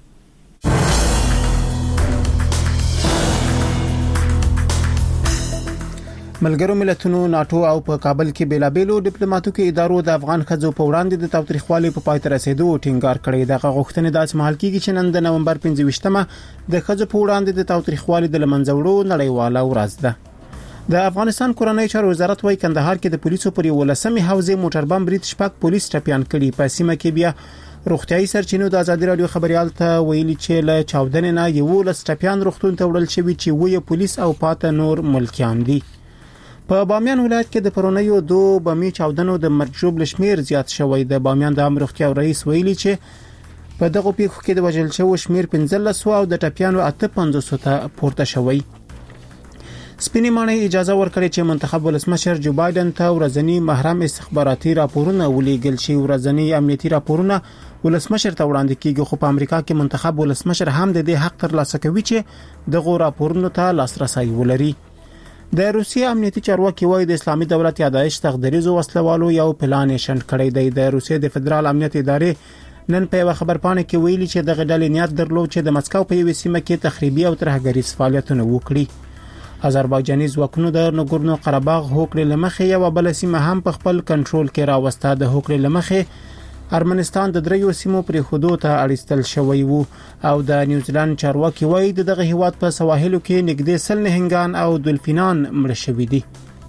[SPEAKER 2] ملګرو ملتونو ناتو او په کابل کې بیلابېلو ډیپلوماټیکو ادارو د افغان خځو په وړاندې د تاوتریخوالي په پای ته رسیدو ټینګار کړی. دغه غوښتنې د اسمحال کېږي چې نن د نومبر پنځه ویشتمه د خځو په وړاندې د تاوتریخوالي د لمنځوړو نړیواله ورځ ده. د افغانستان کورنۍ چارو وزارت وايي کندهار کې د پولیسو پر ولسمې حوزې موټر بم برید شپږ پولیس ټپيان کړي. په سیمه کې بیا روغتيایي سرچینو د ازادي رادیو خبريال ته ویلي چې له چاودنې نه یو لس ټپيان روغتون ته وړل شوی چې وې پولیس او پاته نور ملکیان دي. په بامیان ولایت کې د پرونیو دوه بمي چاودنو د مرجوب لشمیر زیات شوی. د بامیان د امرختیا رئیس ویلي چې په دغه پیښو کې د وژل شوو شمیر پنځه سوه او د ټپیانو اته پنځوس ته پورته شوی. سپینې ماڼۍ اجازه ورکړې چې منتخب ولسمشر جو بایدن ته ورځنی محرم استخباراتي راپورونه ولېږل شي. ورځنی امنیتي راپورونه ولسمشر ته وړاندې کیږي، خو په امریکا کې منتخب ولسمشر هم د دې حق ترلاسه کوي چې دغه راپورونو ته لاسرسي ولري. د روسیې امنیتي چارواکي وایي د اسلامي دولت یادایش تقدیریزو وسلوالو یو پلان شنډ کړی دی. د روسیې د فدرال امنیت ادارې نن په یو خبرپاڼه کې ویلي چې د غډلې نیت درلود چې د مسکو په یوه سیمه کې تخریبي او ترهګریز فعالیتونه وکړي. آذربایجاني ځواکونو د نګورنو قرهباغ هوکړې لمخې یو بل سیمه هم په خپل کنټرول کې راوسته. د هوکړې لمخې ارمنستان د دریو سیمو پر حدود ته اړیستل شوی وو او د نیوزیلند چارواکي وایي دغه هیواد په سواحلو کې نږدې سل نهنګان او دولفینان مړ شوي دي.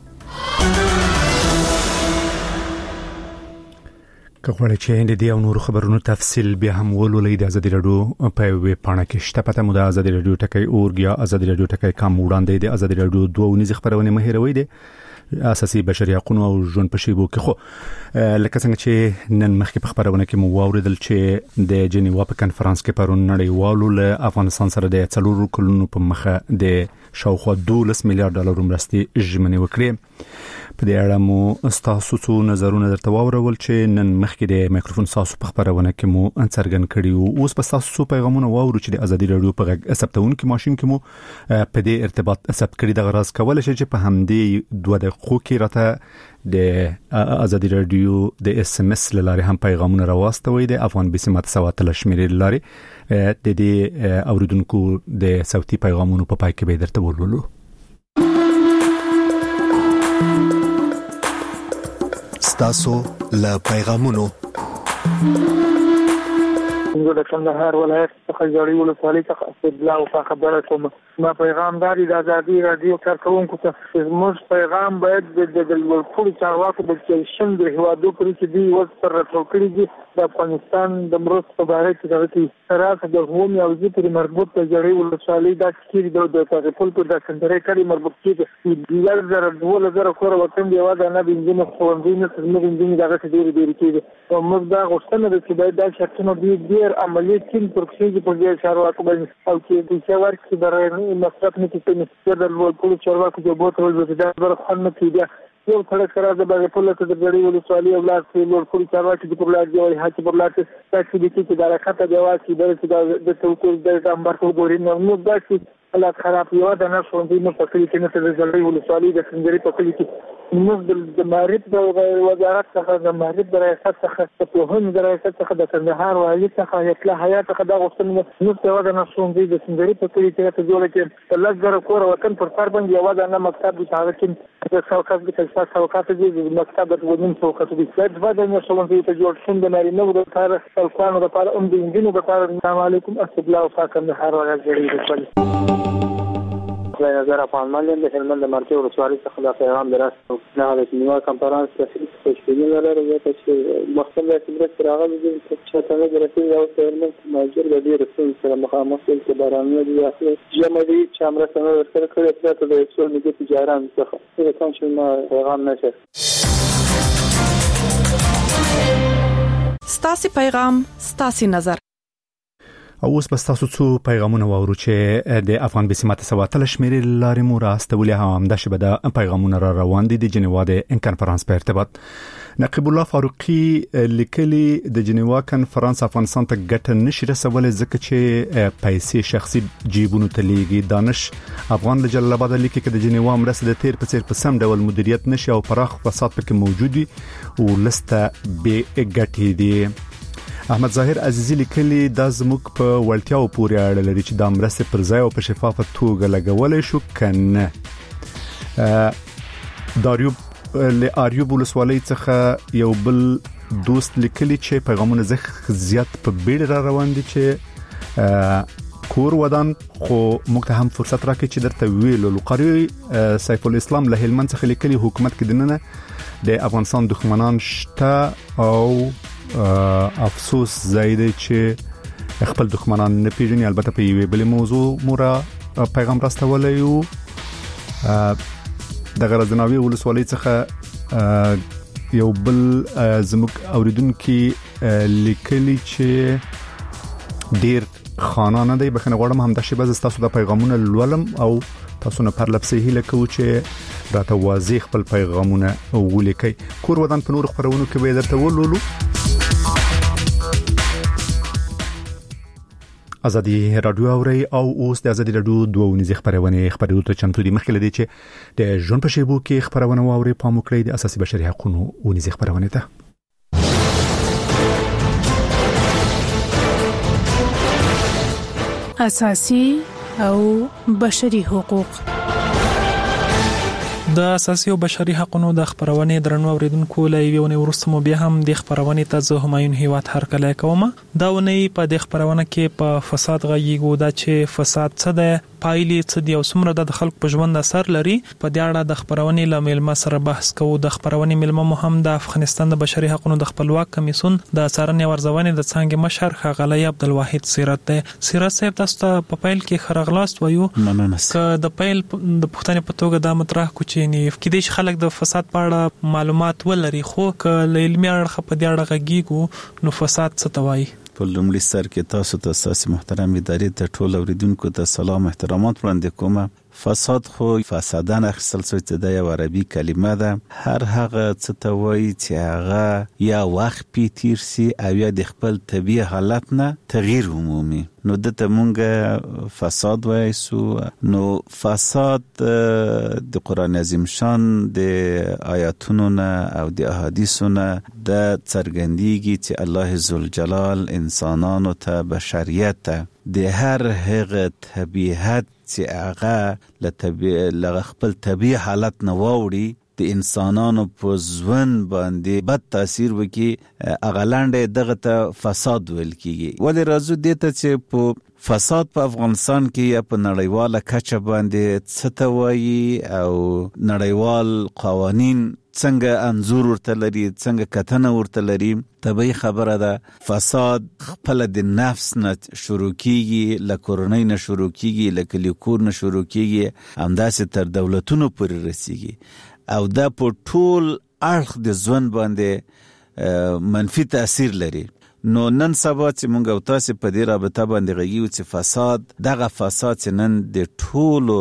[SPEAKER 1] که غواړئ چې د دې او نورو خبرونو تفصیل بیا هم ولولئ د ازادي رادیو په ویب پاڼه کې شته. پته مو د ازادي رادیو ټکی اورګ یا ازادي رادیو ټکی کام وړاندې د ازادي رادیو دوه ونیزه خبرونه مهیروي دي اساسي بشري حقوقو او ژوند په شیبو کې. خو لکه څنګه چې نن مخکې په خبرونه کې مو واوریدل چې د جنیوا په کنفرانس کې پرون نړیوالو له افغانستان سره د څلور کلونو په مخه د شاوخوا دولس میلیارډ ډالر مرستې ژمنې وکړې. په دې اړه مو تاسو څو نظرونه درته واورول چې نن مخکې د مایکروفون تاسو په خبرونه کې مو څرګند کړي وو. اوس په تاسو پیغامونه واورو چې د ازادي رادیو په غږ ثبتون کې ماشين کې مو په دې ارتباط ثبت کړي. د غرض کول شي چې په همدې دوه دقیقو کې راته د ازادي رادیو د اس ام اس لاره هم پیغامونه راوستوي. د افغان بسمت سواتل شمیرې لاره د دې اوریدونکو د صوتي پیغامونو په پای کې به درته ولولو.
[SPEAKER 3] ستاسو له پیغامونو
[SPEAKER 21] زه د کندهار ولایت څخه جوړی ولسوالۍ څخه استدلال او خبره کوم. ما پیغام داري د ازادي رادیو کارکونکو ته زموږ پیغام باید د ټولو چارواکو د چلشن د هوادو پرې چې دی وس پر راټوکړي دي د افغانستان د مرستو په اړه چې دغه راځي د قومي او ځپري مربوط د جوړی ولسوالۍ د کیری د ټاپل په د سندرې کړي مربوط کیږي د یو زره دوه زره کور وطن دی واده نه بنځنه خوندې نه څنګه بنځنه دغه څه ډیر ډیر کیږي او موږ دا غوښتنه د چې باید د شرطونو دی ډیر عملی تیم پرکسیږي په دې چارواکو باندې او چې د څوار کې برای مصرف نه کیږي چې د ټولو چارواکو د بوت ول د برخه نه کیږي. یو څړک سره د باغ په لته د جوړی ولسوالۍ او لاس کې لور کړی چارواکي د پرلاټ دی او هڅه پرلاټ تاسو د کې د راکته دی واکي د د توکل د امبر کو ګوري نو دا چې الله خراب یو د نه شوندې نو په کلی کې نه د جوړی ولسوالۍ د سندري په کلی کې موږ د معرفت د وزارت څخه د معرفت د ریاست څخه په هون د ریاست څخه د کندهار والی څخه یتله حیات څخه د غوښتنې نو څه د نه شوندې د سندري په کلی کې ته جوړه کې لږ کور وطن پر سر باندې یو د نه مکتب د تاریخ سوکات کې سوکات دي مکتب د ودین سوکات دي چې بعد نه شلون په جوړ شوم د نارینه د لپاره خلکانو د لپاره هم د انجینو د لپاره السلام علیکم استقلال فاکم د هر ورځ جوړیږي خلای نظر افغانان د هلمند مرکز ورسواري څخه د پیغام دراسته نه د سیمه کانفرنس په تشکیل لري چې مختلف خبرت راغلي چې څنګه د رسمي او هلمند ماجر د دې رسمي سره مخامخ کې بارانونه دي اخلي جمع دي چې امر سره ورسره کړی چې د یو څو تجاران څخه دا کوم چې پیغام نشه
[SPEAKER 4] ستاسي پیغام ستاسي نظر
[SPEAKER 1] او اوس بس تاسو څو پیغامونه واورو چې د افغان بسمت سواتل شمیرې لارې مو راستولې هم د شبه د پیغامونه را روان دي د جنیوا د کنفرانس په ارتباط نقیب الله فاروقي لیکلي د جنیوا کنفرانس افغانستان ته ګټه نشي رسولې ځکه چې پیسې شخصي جیبونو ته لیږي دانش افغان د جلال آباد لیکي چې د جنیوا مرسته د تیر په څیر په سم ډول مدیریت نشي او پراخ فساد پکې موجود دي او لسته به ګټې دي احمد ظاهر عزیزی لیکلی د زموږ په ولټیاو پورې اړه لري چې د مرسته پر ځای او په شفافه توګه لګولای شو کنه داریوب له اریوب ولسوالۍ څخه یو بل دوست لیکلی چې پیغامونه زه زیات په بیړه را روان دي چې کور ودان خو موږ ته هم فرصت راکړي چې درته ویلو لقاری سیف الاسلام له هلمند څخه لیکلی حکومت کې دننه د افغانستان دښمنان شته او افسوس زیاده چې خپل دښمنان نه پیژني البته په یوه بل موضوع مورا پیغام راستولای یو د غرضناوي ولسوالۍ څخه یو بل زموږ اوریدونکو لیکلي چې ډیر خانانه دی بخنه غواړم هم د شبه تاسو د پیغامونه لولم او تاسو نه پر لپسې هله کوم چې راته واضح خپل پیغامونه ولیکي کور ودان په نور خبرونو کې به درته ولولو ازادي رادیو اوري او اوس د ازادي رادیو دوه ونیزه خبرونه خبرونه ته چمتو دي مخکې لدی چې د ژوند په شیبو کې خبرونه واوري په موکړې د اساسي بشري حقوقو ونیزه خبرونه ته
[SPEAKER 7] اساسي او بشري حقوق
[SPEAKER 8] د اساسي او بشري حقوقو د خبرونه درنو اوریدونکو لایوونه ورسمو بیا هم د خبرونه ته زه همایون هیواد هر کله کوم دا ونی په د خبرونه کې په فساد غږیږو دا چې فساد څه ده پایلې څه دی او څومره د خلک په ژوند اثر لري په دې اړه د خبرونه لامل ما سره بحث کوو د خبرونه ملمه مهم د افغانستان د بشري حقوقو د خپلواک کمیسون د څارنې ورځونې د څنګه مشر خغلی عبدالواحد سیرت ده سیرت صاحب تاسو ته په پیل کې خرغلاست وایو که د پیل د پښتنې په توګه د مطرح کوچ نه کې د خلک د فساد په اړه معلومات ولري خو ک علمي اړه په دې اړه غږیږو نو فساد څه توایي
[SPEAKER 9] په لومړي سر کې تاسو ته اساسي محترم ادارې ته ټول اوریدونکو ته سلام احترامات وړاندې کوم فساد خو فسادان اخیستل شوی چې د یو عربي کلمه ده هر هغه څه ته وایي چې هغه یا وخت پی تیر سي او یا د خپل طبيعي حالت نه تغییر عمومي نو دته مونږه فساد وایسو نو فساد د قران عظیم شان د آیاتونو نه او د احادیثو نه د څرګندېږي چې الله ذوالجلال انسانانو ته بشریت د هر هغه طبيعت چې هغه لته لغه خپل طبيعي حالت نه ووري د انسانانو په ژوند باندې بد تاثیر وکي اغلاندې دغه ته فساد ویل کیږي ولې راځو دته چې په فساد په افغانستان کې یا په نړیواله کچه باندې څه ته وایي او نړیوال قوانین څنګه انزور ورته لري څنګه کتنه ورته لري طبيعي خبره ده فساد خپل د نفس نه شروع کیږي ل کورنۍ نه شروع کیږي ل کلیکور نه شروع کیږي همداسې تر دولتونو پورې رسیږي او دا په ټول اړخ د ژوند باندې منفي تاثیر لري نو نن سبا چې مونږ او تاسو په دې رابطه باندې غږیو چې فساد دغه فساد چې نن د ټولو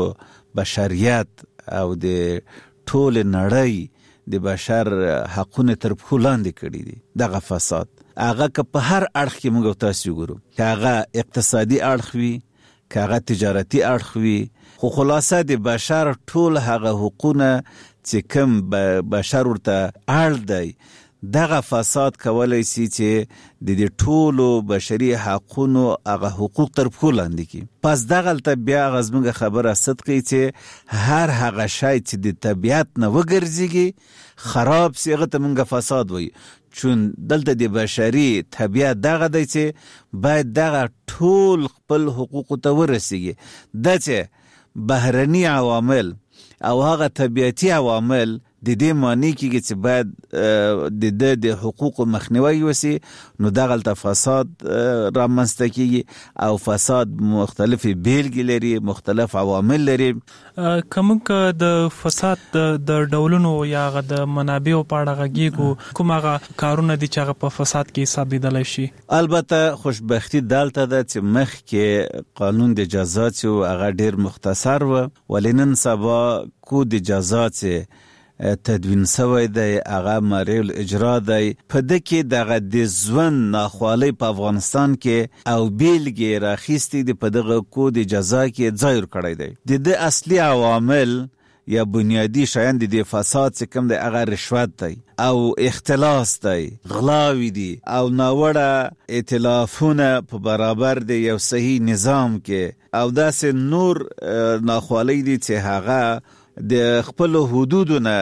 [SPEAKER 9] بشریت او د ټول نړۍ د بشر حقونه تر پښو لاندې کړي دي دغه فساد هغه که په هر اړخ کې موږ تاسو ګورو که هغه اقتصادي اړخ وي که هغه تجارتي اړخ وي خو خلاصه د بشر ټول هغه حقونه چې کوم بشر ورته اړ دی دغه فساد کولای شي چې د دې ټولو بشري حقوقو هغه حقوق تر پښو لاندې کړي. پس دغه ته بیا غزمږه خبره صدقي چې هر هغه شی چې د طبیعت نه وګرځيږي خراب سي هغه ته موږ فساد وایي. چون دلته د بشري طبیعت دغه دی چې باید دغه ټول خپل حقوق ته ورسیږي. د چې بهرني عوامل او هغه طبیعتي عوامل د دې معنی کېږي چې باید د د د حقوقو مخنیوي وسی، نو دغه ته فساد رامنځته کېږي او فساد مختلفې بیلګې لري، مختلف عوامل لري.
[SPEAKER 8] کومک د فساد د ډولونو یا د منابعو په اړه غږیږو، کومه کارونه دي چې هغه په فساد کې حسابېدلی شي؟
[SPEAKER 9] البته خوشبختی دلته ده چې مخکې قانون د جزات هغه ډیر مختصر و، ولنن سبا کود جزات تدوین سوی دی، هغه مریل اجرا دی. په د کې دغه د ژوند ناخوالۍ په افغانستان کې او بیلګې راخیستې دي، په دغه کود جزا کې ځای ورکړی دی. د د اصلي عوامل یا بنیادی شیان د دې فساد چې کوم دی هغه رشوت دی او اختلاس دی، غلاوی دی او ناوړه ائتلافونه په برابر دی یو صحیح نظام کې، او داسې نور ناخوالۍ دي چې هغه د خپل حدودو نه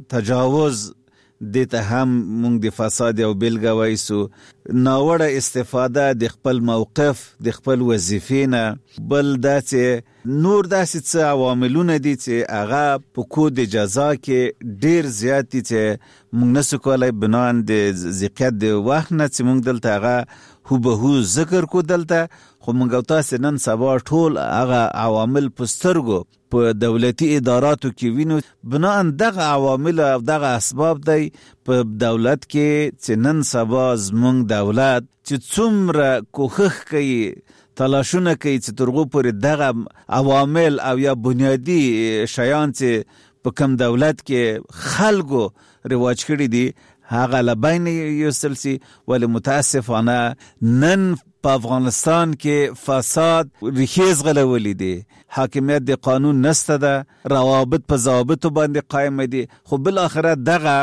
[SPEAKER 9] تجاوز دته هم مونږ د فساد او بیلګه وایسو. ناوړه استفاده د خپل موقف د خپل وظیفې نه، بل داسې نور داسې څه عواملونه دي چې هغه په کود جزا کې ډیر زیات دي چې مونږ نسو کولای بنان د ذکر د وخت نه چې مونږ دلته هغه هو به هو ذکر کو دلته، خو مونږ تاسو نن سبا ټول هغه عوامل پسترګو په دولتي اداراتو کې وینو. بناء دغه عوامل او دغه اسباب دی په دولت کې چې نن سبا زمونږ دولت چې څومره کوښښ کوي، تلاشونه کوي چې ترغو پورې دغه عوامل او یا بنیادی شیان چې په کم دولت کې خلکو رواج کړی دي هغه لبین یوستل سي. ولی متاسفانه نن په افغانستان کې فساد ریخیز غلولی دي، حاکمیت د قانون نسته ده، روابط په ضوابطو باندې قائم دي، خو بل آخرت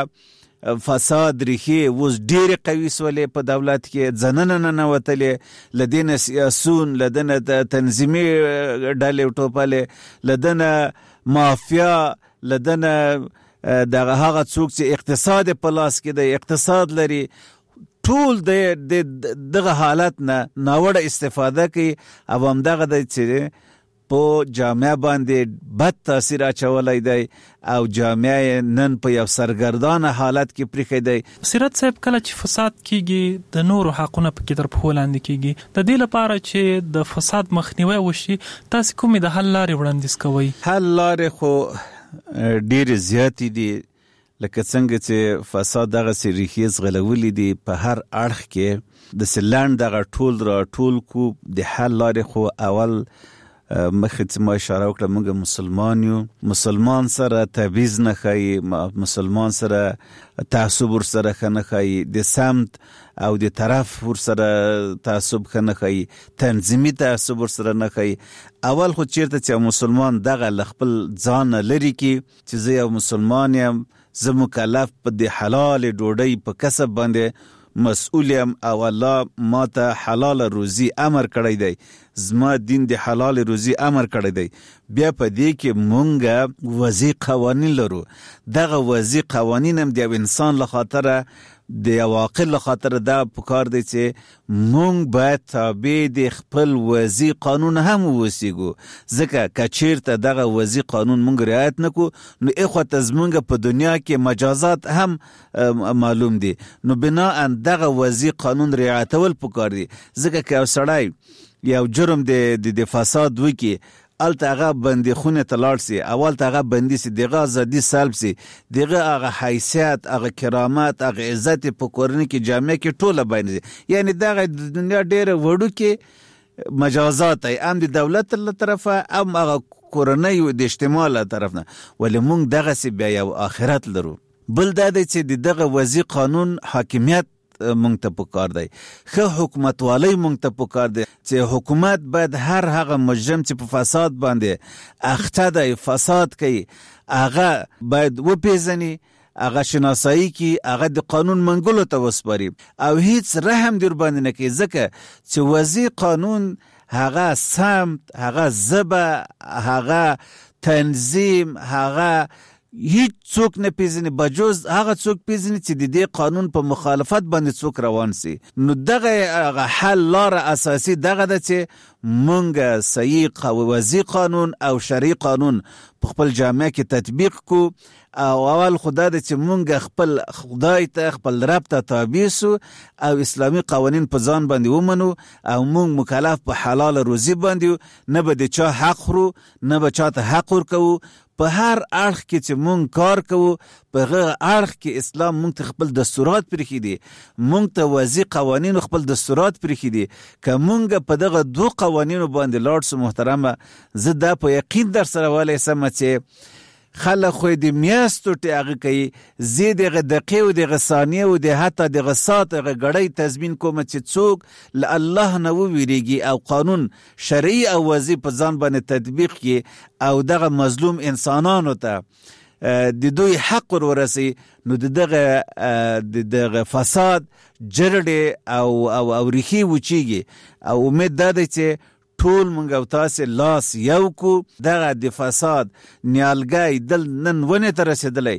[SPEAKER 9] دغه فساد ریخی وز ډیر قوي سولې په دولت کې ځننه نه نوتلې، لدینه سیاسون، لدینه تنظیمي ډلې ټوپلې، لدینه مافیا، لدینه دغه هغه څوک چې اقتصاد په لاس کې دی، اقتصاد لري، ټول د دغه حالت نه ناوړه استفاده کوي او هم دغه د چې په جامعه باندې بد تاثیر اچولای دی او جامعه نن په یو سرګردانه حالت کې پریخي دی.
[SPEAKER 8] سیرت صاحب کله چې فساد کیږي د نورو حقونو په کې تر په لاندې کیږي، د دې لپاره چې د فساد مخنیوي وشي تاسو کومې د حل لارې وړاندیز کوئ؟
[SPEAKER 9] حل لارې خو ډیر زیات دي، لکه څنګه چې فساد دغه سریخیز غلولی دي په هر اړخ کې، د سلاند دغه ټول را ټول کو د حل لارې خو اول مخه چې ما اشاره وکړه موږ مسلمان یو، مسلمان سره تبعیض نه خایي، مسلمان سره تعصب ور سره نه خایي، د سمت او د طرف ور سره تعصب نه خایي، تنظیمي تعصب ور سره نه خایي. اول خو چیرته چې مسلمان دغه خپل ځان لري کې چې زه یو مسلمان یم، زه مکلف په د حلال ډوډۍ په کسب باندې مسئول یم او الله ما ته حلال روزي امر کړی دی، زما دین د حلال روزي امر کړی دی. بیا په دې کې مونږ وضعي قوانین لرو، دغه وضعي قوانین هم د انسان لخاطره د یو عاقل لخاطره دا پکار دی چې مونږ باید تابع د خپل وضعي قانون هم ووسیږو، ځکه که چیرته دغه وضعي قانون مونږ رعایت نکو نو اخوته زمونږ په دنیا کې مجازات هم معلوم دي. نو بنا ان دغه وضعي قانون رعایتول پکار دي، ځکه که یو سړی یو جرم د د فساد وکي الته هغه بندي خونه تلاړ سي، اول ته هغه بندي سي، دغه ازادي سلب سي، دغه هغه حیثیت، هغه کرامت، هغه عزت په کورنۍ کې جامعه کې ټوله باندې، یعنی دغه د دنیا ډیره وړو کې مجازات ای هم د دولت له طرفه هم هغه کورنۍ او د اجتماع له طرف نه، ولې مونږ دغه سی بیا یو آخرت لرو. بل دا دی چې دغه وضعي قانون حاکمیت مونږ ته پکار دی، ښه حکومتوالی مونږ ته پکار دی چې حکومت باید هر هغه مجرم چې په فساد باندې اخته دی، فساد کوي، هغه باید وپیژني هغه شناسایی کی هغه د قانون منګولو ته وسپاري او هیڅ رحم در باندې نه کوي ځکه چې وضعي قانون هغه سمت هغه زبه هغه تنظیم هغه هیڅ څوک نه پیژني بجوز هغه څوک پیژني چې د دې قانون په مخالفت باندې څوک روان سي. نو دغه حل لار اساسي دغه د چې مونږ صحیح وضعي قانون او شرعي قانون په خپل جامعه کې تطبیق کو او اول خدای د چې مونږ خپل خدای ته خپل رب ته تابع سو او اسلامي قوانين په ځان باندې ومنو او مونږ مکلف په حلال روزي باندې نه به د چا حق خورو نه به چا ته حق ورکو. په هر اړخ کې چې مونږ کار کوو په هغه اړخ کې اسلام مونږ ته خپل دستورات پرېښي دي مونږ ته وضعي قوانینو خپل دستورات پرېښي دي که مونږ په دغه دو قوانینو باندې لاړ سو محترمه زه دا په یقین در سره ولی سم چې خلک خو د میاشتو ټاغه کوي زه دغه دقیقې او دغه ثانیې او د حتی دغه ساعت هغه غړی تضمین کوم چې څوک له الله نه وویریږي او قانون شرعي او وضعي په ځان باندې تطبیق کړي او دغه مظلوم انسانانو ته د دوی حق ورسي نو دغه دغه فساد جرړې او او او ریخي وچیږي او امید ده چې ټول مونږ او تاسو لاس یو کو دغه د فساد نیالګای دل نن ونه تر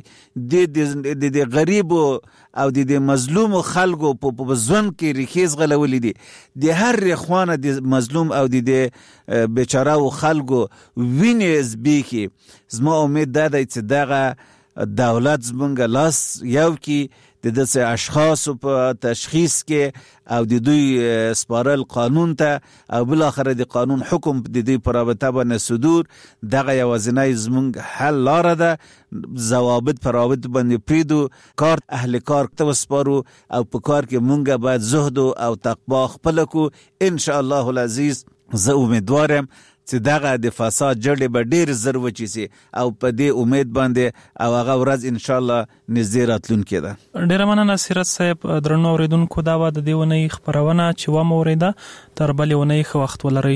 [SPEAKER 9] رسیدلې د د غریب او د مظلوم خلکو په ځون کې ریخیز غلولې دي د هر خوانه د مظلوم او د بیچاره او خلکو وینې زبېخي. زما امید ده چې دغه دولت زمونږ لاس یو کې د داسې اشخاصو په تشخیص کې او د دوی سپارل قانون ته او بل اخر د قانون حکم د دوی پر رابطه باندې صدور دغه یوازینی زمونږ حل لاره ده. ضوابط پر رابط باندې پریدو کار اهل کار ته وسپارو او په کار کې مونږ باید زهد او تقوا خپل کو ان شاء الله العزیز. زه امیدوارم چې دغه د فساد جړې به ډېر زر وچی سي او په دې امید باندې او هغه ورځ ان شاء الله نږدې راتلونکې ده.
[SPEAKER 8] ډېر مننه سیرت صاحب. درنو اوریدونکو دا و د دې ونې خبرونه چې و مو اوریده تر بلې ونې خو وخت ولري.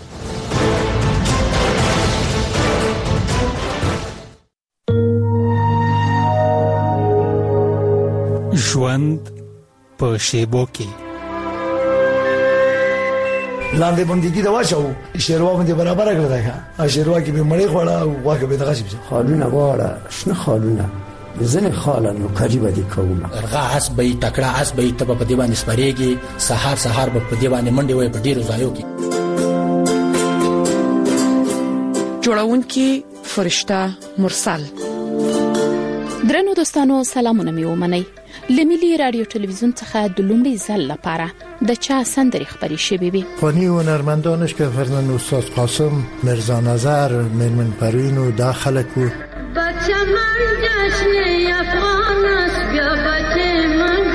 [SPEAKER 10] ژوند په شیبو کې
[SPEAKER 11] لاندې باندې د واچو شیروا باندې برابر کړل دا شیروا کې به مړې خوړه او واکه به دغه شي
[SPEAKER 12] خالونه واړه شنه خالونه ځنه خالانو قریبه دي کومه
[SPEAKER 13] ارغا اس به تکړه اس به ته په دی باندې سپریږي سحر سحر په دی باندې منډي وي په ډیرو ځایو کې
[SPEAKER 4] جوړونکي فرشته مرسل.
[SPEAKER 7] درنو دوستانو سلامونه مې ومنئ. لملي رادیو تلویزیون څخه د لومړي ځل لپاره د چا سندري خبري شوي وي.
[SPEAKER 6] فنی و هنرمندانش که فرزند استاد قاسم، مرزا نظر، میرمن پروین و داخل کو
[SPEAKER 14] بچه من جشن افغان است بیا بچه من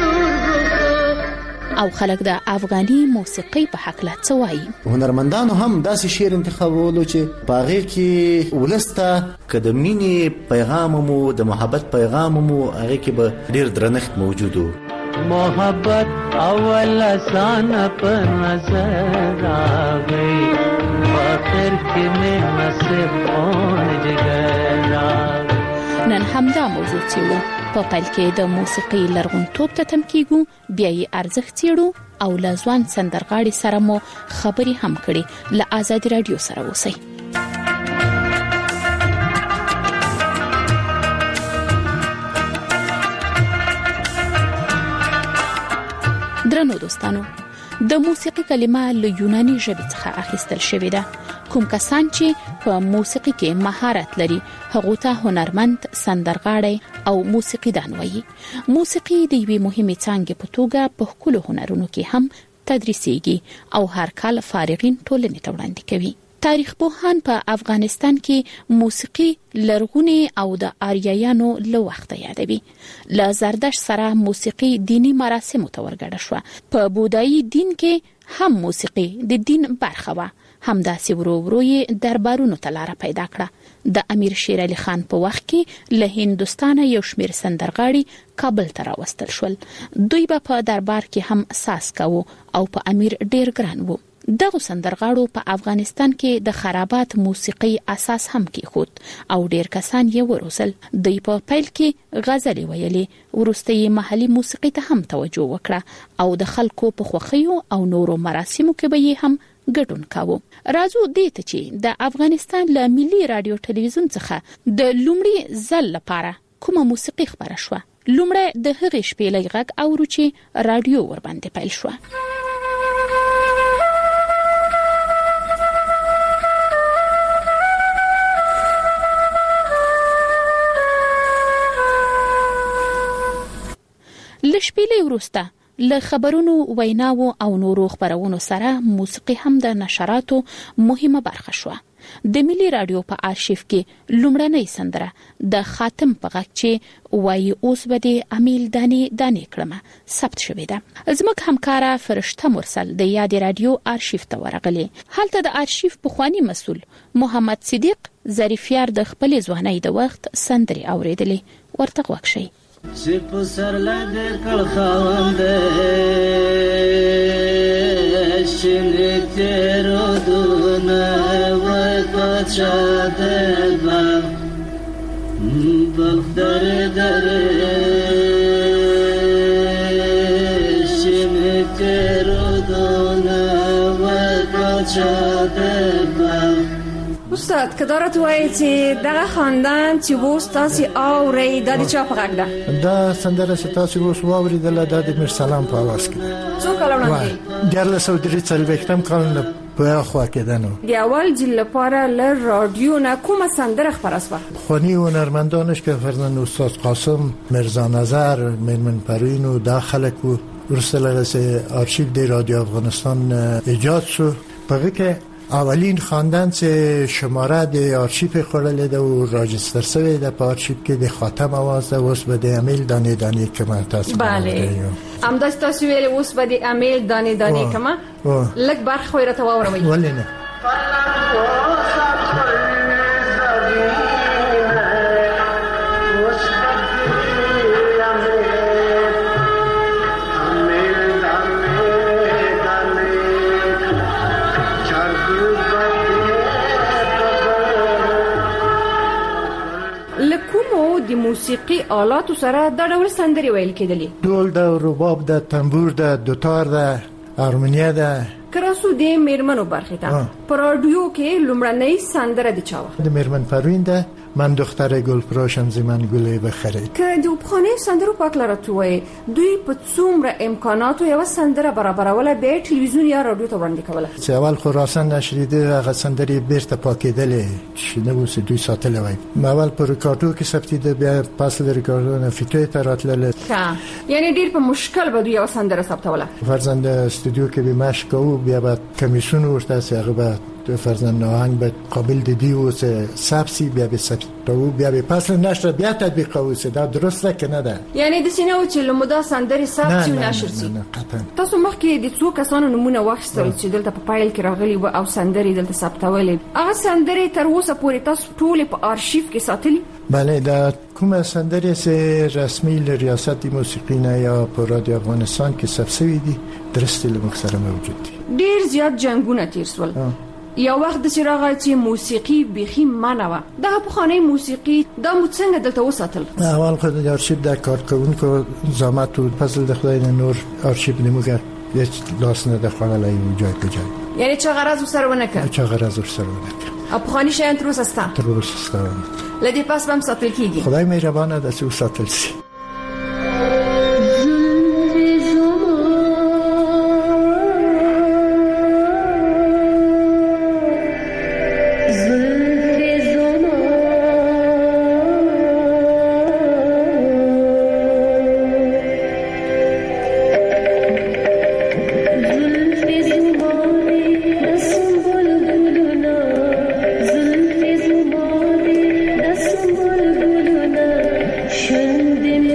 [SPEAKER 7] او خلک د افغاني موسیقي په حق لا څه وایي.
[SPEAKER 26] هنرمندانو هم داسې شعر انتخابولو چې باغې کې ولسته قدمینی پیغام مو د محبت پیغام مو هغه کې به ډیر درنښت موجودو.
[SPEAKER 14] محبت اول آسان په نظر راغی فاخر کې مې نصیب اون جګرا.
[SPEAKER 7] نن همدا موضوع چې په پیل کې د موسیقي لرغونتوب ته تم کیږو بیا یې ارزښت چیرو او لازوان سندرغاړي سره مو خبري هم کړي. ل آزادي رادیو سره اوسئ. درنو دوستانو د موسیقي کلمه له یوناني ژبې څخه اخیستل شوې ده. کوم کسان چې په موسیقي کې مهارت لري هغه ته هنرمند، سندرغاړي او موسیقیدان وایي. موسیقي د یوې مهمې څانګې په توګه په ټولو هنرونو کې هم تدریسيږي او هر کال فارغین ټولنې ته وړاندې کوي. تاریخ پوهان په افغانستان کې موسیقي لرغونی او د آریایانو له وخته یادوي. له زردشت سره موسیقي دینی مراسمو ته ورګډه شوه. په بودایي دین کې هم موسیقي د دین برخه وه. همداسې ورو ورو یې دربارونو ته لاره پیدا کړه. د امیر شیر علي خان په وخت کې له هندوستانه یو شمیر سندرغاړي کابل ته راوستل شول. دوی به په دربار کې هم ساز کاوه او په امیر ډیر ګران وو. دغه سندرغاړو په افغانستان کې د خرابات موسیقي اساس هم کېښود او ډیر کسان یې وروزل. دوی په پیل کې غزل ویلې، وروسته یې محلي موسیقي ته هم توجه وکړه او د خلکو په خوښیو او نورو مراسمو کې به یې هم ګډون کاوه. راځو دې ته چې د افغانستان له ملي رادیو ټلویزیون څخه د لومړي ځل لپاره کومه موسیقي خبره شوه. لومړی د هغې شپېلې غږ اورو چې رادیو ورباندې پیل شوه. له شپېلې وروسته له خبرونو، ویناو او نورو خبرونو سره موسیقي هم د نشراتو مهمه برخه شوه. د ملي رادیو په آرشیف کې لومړنۍ سندره د خاتم په غږ چې وایي اوس به د امیل دانې دانې کړمه ثبت شوې ده. زموږ همکاره فرشته مرسل د یادې رادیو آرشیف ته ورغلې. هلته د آرشیف پخوانی مسؤل محمد صدیق ظریفیار د خپلې ځوانۍ د وخت سندرې اورېدلې. ورته غوږ شئ.
[SPEAKER 15] چې په سر لږ کړ خاوند شنه تیرو دونه وای پچا دبا بغدر در شنه تیرو دونه وای پچا دبا.
[SPEAKER 16] استاد کدارت وایي چې دغه خاندان چې وو تاسو اوري د چا په غږ ده؟
[SPEAKER 6] دا سندره چې تاسو اوس واوریدله د میرسلام په आवाज کې.
[SPEAKER 16] څو کال وړاندې؟
[SPEAKER 6] ډېر له درې څلوېښتم کال نه په خوا کې ده. نو
[SPEAKER 16] د اول ځل لپاره له رادیو نه کومه سندره خبره شوه؟
[SPEAKER 6] خوانی هنرمندانش که فرزند استاد قاسم، مرزا نظر، میرمن پروین و دا خلک و ورسله از آرشیو د رادیو افغانستان ایجاد شو. په کې اولین خواندن چې شماره د آرشیف خورل ده و راجستر شوی ده په آرشیف کې د خاتم आवाज ده. اوس به د امیل دانې دانې کما تاسو
[SPEAKER 16] بله ام داس تاسو ویل اوس به د امیل دانې دانې کما لک برخه خو راته واوروي.
[SPEAKER 6] ولې نه
[SPEAKER 16] د موسیقي آلاتو سره د ډول سندري ویل کېدلې؟
[SPEAKER 6] ډول د رباب د تنبور د دوتار د هارمونیا د
[SPEAKER 16] کراسو د میرمنو برخه ته په رادیو کې لومړنۍ سندره د چاوه
[SPEAKER 6] د میرمن پروین ده. من دختر گل پراشم زمن گله بخره
[SPEAKER 16] که د بخانه سندرو پاک لراتوي دوی په څومره امکاناتو یو سندره برابروله به ټلویزیون یا رادیو ته وړاندې کوله.
[SPEAKER 6] چې اول خراسان نشریده هغه سندري بیرته پاکېدلې چې نو اوس دوی ساتلې وای. اول پر ریکارډو کې ثبتېده، بیا پاس د ریکارډونو فکر ته راتلل.
[SPEAKER 16] ها یعنی ډیر په مشکل به دوی یو سندره ثبتوله.
[SPEAKER 6] فرزند استودیو کې به مشق کوو، بیا به کمیسیون ورته هغه به فرزند ناهنگ به قابل دیدی و سبسی بیا به سبتو بیا به پس نشر بیا تطبیق کوسه دا درسته که نه ده.
[SPEAKER 16] یعنی د سینو چې لمدا سندري سبسی و نشر سي. تاسو مخکې د څو کسانو نمونه واخیستل چې دلته په پایل کې راغلي و او سندري دلته ثبتولې. هغه سندري تر اوسه پورې تاسو ټول په آرشیف کې ساتلي؟
[SPEAKER 6] بله دا کومه سندري سه رسمي ل ریاست موسیقی نه یا په رادیو افغانستان کې ثبت شوی دي درسته له مخسره موجود دي.
[SPEAKER 16] ډیر زیات جنگونه تیر سول. یو وخت د چراغ چې موسیقي بيخي منوه دغه په خانه موسیقي د مڅنګ دلته وساتل.
[SPEAKER 6] اول خو د آرشیف د کارکونکو زحمت او فضل د خدای نور آرشیف نیمګر هیڅ لاس نه د خلای جای په جای.
[SPEAKER 16] یعنی چې غرض سره ونه کړ.
[SPEAKER 6] چې غرض سره ونه کړ.
[SPEAKER 16] په خانه شین تر اوسه ستا.
[SPEAKER 6] تر اوسه ستا.
[SPEAKER 16] لدی پاس بم ساتل کیږي.
[SPEAKER 6] خدای مهربانه ده چې ساتل شي.
[SPEAKER 14] Shun din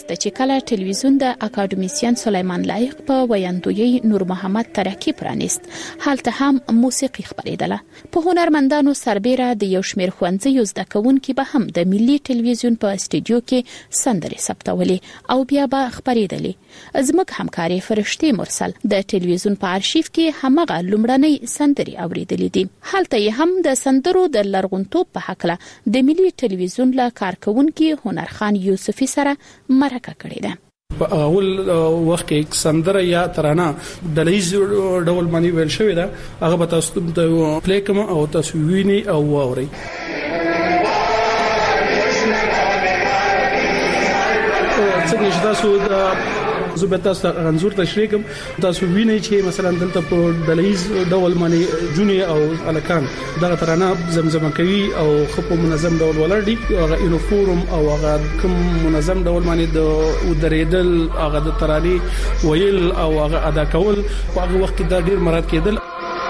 [SPEAKER 7] ده چې کله ټلویزیون د اکاډمیسین سلیمان لایق په ویاندوی نور محمد ترکی پرانیست حالته هم موسیقي خبرېدله. په هنرمندانو سربېره د یو شمېر ښوونځیو زده کوونکي به هم د ملي ټلویزیون په استودیو کې سندرې ثبتولې او بیا به خبرېدلې. زموږ همکاري فرشتي مرسل د ټلویزیون په آرشیف کې همغه لومړنۍ سندرې اورېدلې دي. هلته یې هم د سندرو د لرغونتوب په هکله د ملي ټلویزیون له کارکونکي هنرخان یوسفي سره مرکه کړې ده.
[SPEAKER 5] په اول وخت کې سندره یا ترانه د لیز ډول باندې ویل شوې ده، هغه به تاسو ته پلی کوم او تاسو ویني او واورئ. څنګه چې تاسو د زبتا انزور تشریح کوم، تاسو وینئ چې مثلا دلته په دلیز ډول باندې جونی او الکان دا ترانه زمزمه کوي او خپ منظم ډول ولر دي، هغه یونیفورم او هغه کوم منظم ډول باندې د ودریدل هغه د ترانه ویل او هغه ادا کول په هغه وخت کې دا ډیر مراد کېدل.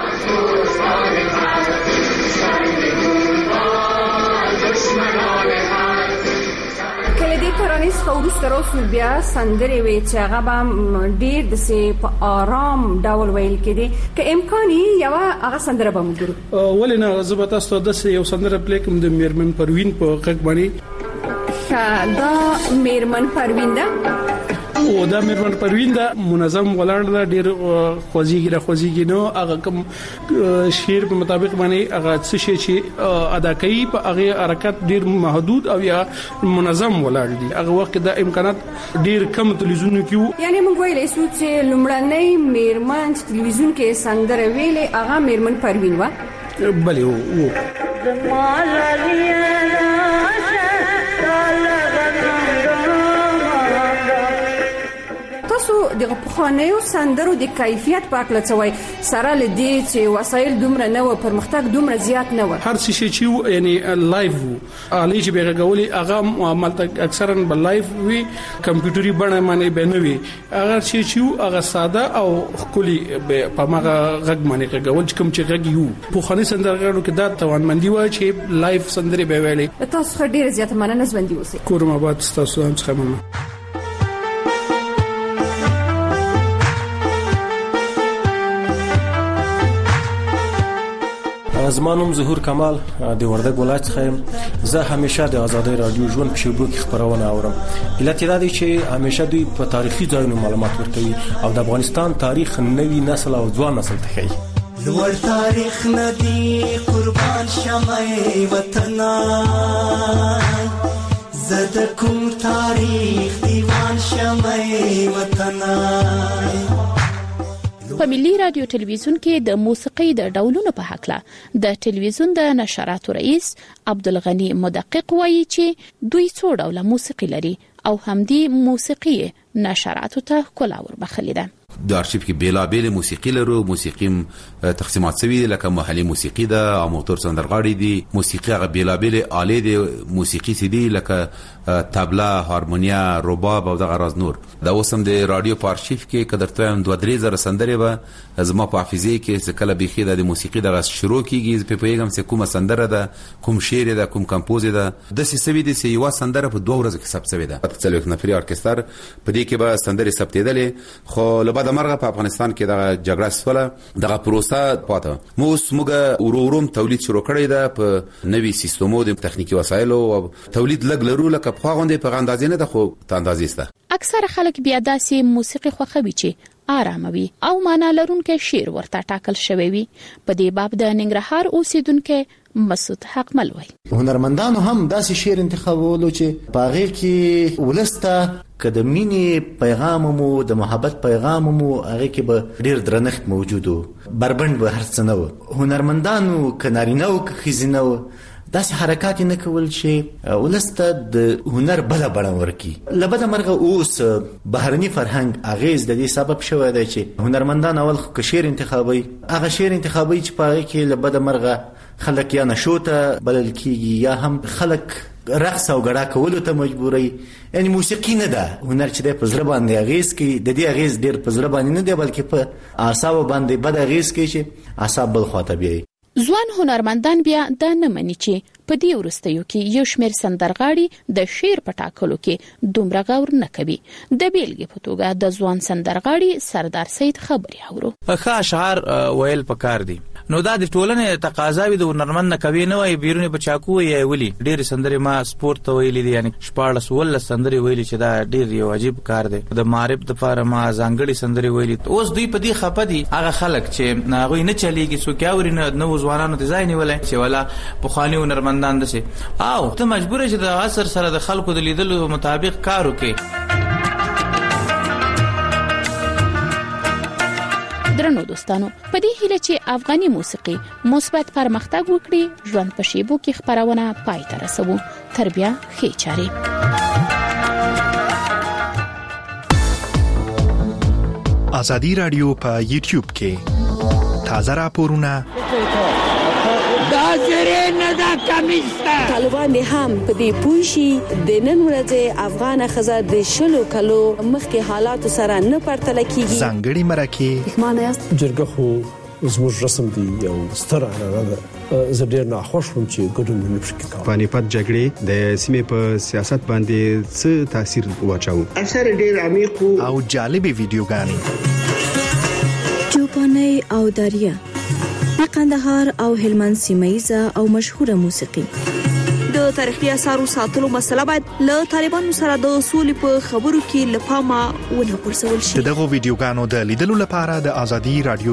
[SPEAKER 16] ترانیس خورس تروسو بیا سندرې وی چې هغه به ډیر د سي په آرام ډول ویل کېدي که امکاني یو هغه سندره به موږ
[SPEAKER 5] ولنه زبتا ستو د یو سندره پلی کوم د میرمن پروین په غږ باندې.
[SPEAKER 16] دا میرمن پروین ده
[SPEAKER 5] او دا میرمن پروین دا منظم ولاړ دا ډیر خوځيږي را خوځيږي نو هغه کوم شعر په مطابق باندې هغه څه شي چې ادا کوي په هغه حرکت ډیر محدود او یا منظم ولاړ دي. هغه وخت دا امکانات ډیر کم تلویزیون کې،
[SPEAKER 16] یعنی موږ ویلې سو چې لومړنۍ میرمن تلویزیون کې سندره ویلې هغه میرمن پروین و.
[SPEAKER 5] بله و
[SPEAKER 16] دغه پخوانیو سندرو د کیفیت په اړه څه سره لدی چې وسایل دومره نه و، پرمختګ دومره زیات نه و،
[SPEAKER 5] هر څه چې یعنی لایف علي چې به غوړي هغه عملته اکثرا بل لایف وی کمپیوټري بڼه باندې بنوي، هغه چې هغه ساده او خولي په ماغه غږ باندې غوړ چې کوم چې غږ یو پخوانی سندرغاړو کې دا توانمندي و چې لایف سندري به ویلي.
[SPEAKER 16] تاسو ډیر زیات مننه ژوندۍ اوسئ.
[SPEAKER 5] کورم آباد تاسو هم څه مننه.
[SPEAKER 17] زمانوم ظهور کمال د وردګ ولایت څخه زه همیشه د آزادۍ رادیو ژوند په شبکه کې خبرونه اورم. علت دا دی چې همیشه دوی په تاریخي ځایونو معلومات ورکوي او د افغانستان تاریخ نوی نسل او ځوان نسل ته ښيي.
[SPEAKER 18] لوړ تاریخ ندی قربان شمعي وطن زد کوم تاریخ دیوان شمعي وطن.
[SPEAKER 7] په ملي رادیو ټلویزیون کې د موسیقي د ډولونو په هکله د ټلویزیون د نشراتو رئیس عبدالغنی مدقق وایي چې دوی څو ډوله موسیقي لري او همدي موسیقي نشراتو ته ښکلا وربخلې ده.
[SPEAKER 19] د ارشیف کې بیلا بیل موسیقي لرو، موسیقي تقسیمات شوی لکه محلي موسیقي ده، اماتور سندرغاړي دي، موسیقي غ بیلا بیل آلې دي، موسیقي سي دي لکه طبله، هارمونیا، رباب او دغه راز نور. دا اوسم د رادیو په ارشیف کې کدرته دوه درې زره سندرې به زما په حافظه کې څه کله بيخي د موسیقي دغه شروع کیږي په پیغام څه کومه سندره ده، کوم شعر ده، کوم کمپوز ده، د څه سوي دي چې یو سندره په دوه ورځې کې ثبت شوی ده. په څلوېښت نفري ارکستر په دې کې به سندرې ثبتېدلې، خو لبا د مرغه په افغانستان کې دغه جګړه سوله دغه پروسه پاته مو سمګه وروروم تولید شروع کړی ده په نوي سیستمو د تخنیکی وسایلو او تولید لګ لرو لکه په غونډه په اندازې نه ده خو ته اندازې سته.
[SPEAKER 7] اکثر خلک بیا داسې موسیقي خوښوي چې آراموي او معنا لرونکي شعر ورته ټاکل شوی وي. په دې باب د ننګرهار اوسیدونکو مسعود حقمل وایي
[SPEAKER 26] هنرمندانو هم داسې شعر انتخابولو چې پاغه کې ولسته کده مینې پیغام مو د محبت پیغام مو هغه کې به ډیر درنښت موجودو، بربند به هرڅ نه و. هنرمندانو کنارینه او خزینه و داسې حرکات نه کول چې ولسته د هنر بل بڼه ورکی. لبد مرغه اوس بهرني فرهنګ اغیز د دې سبب شوی دی چې هنرمندان اول خو شعر انتخابي، هغه شعر انتخابي چې پاره کې لبد مرغه خلک یا نشوته بلل کیږي یا هم خلک رقص او غړا کولو ته مجبوري. یعنی موسیقي نه ده هنر چې د پزړه باندې اغیز کوي، د دې اغیز ډیر پزړه باندې نه دی بلکې په اعصاب باندې بد اغیز کوي چې اعصاب بل خاطر بي.
[SPEAKER 7] ځوان هنرمندان بیا دا نه مني چې په دې وروستیو کې یو شمېر سندرغاړي د شعر په ټاکلو کې دومره غور نه کوي. د بیلګې په توګه د ځوان سندرغاړي سردار سید خبري اورو.
[SPEAKER 2] ښه اشعار ویل پکار دي، نو دا د ټولنې تقاضا وي د هنرمند نه کوي نه وي بیرونی بچاکو یې ویلي. ډېر سندرې ما سپورت ته ویلي دي، یعنی شپاړس ولس سندرې ویلي چې دا ډېر یو عجیب کار دی. د معرب د لپاره ما ځانګړي سندرې ویلي. اوس دوی په دې خپه دي هغه خلک چې هغوی نه چلیږي، څوک یې اوري نه، نوو ځوانانو ته ځای نیولی چې ولا پخواني هنرمندان داسې او ته مجبور یې چې د عصر سره د خلکو د لیدلو مطابق کار وکړي.
[SPEAKER 7] درنو دوستانو، په دې هیله چې افغاني موسیقي مثبت پرمختګ وکړي، ژوند په شیبو کې خبرونه پای ته رسوو. تر بیا ښې چارې.
[SPEAKER 3] ازادي رادیو په یوټیوب کې تازه راپورونه
[SPEAKER 20] دا زری نه دا کمیسته طالبان دي هم په دې پوښي د نن ورځې افغان خزر د شلو کلو مخکې حالات سره نه پرتل کیږي.
[SPEAKER 3] ځانګړي مرکه
[SPEAKER 20] معنی است
[SPEAKER 22] جرګه خو زموږ رسم دی یو ستر عنعنه ده. زه ډېر ناخوښ وم چې ګډون مې نشو کولی.
[SPEAKER 23] پانیپت جګړې د سیمې په سیاست باندې څه تاثیر واچاوه؟
[SPEAKER 20] اثر ډېر عمیق
[SPEAKER 3] او جالبې ویډیوګانې
[SPEAKER 24] چوپاني او داریا د قندهار او هلمند سیمایزه او مشهوره موسیقي.
[SPEAKER 20] د تاریخي اثارو ساتلو مسله باید له طالبانو سره د سولې په خبرو کې لپاره ونه پرسول شي.
[SPEAKER 3] دغه ویډیوګانو د لیدلو لپاره د ازادي رادیو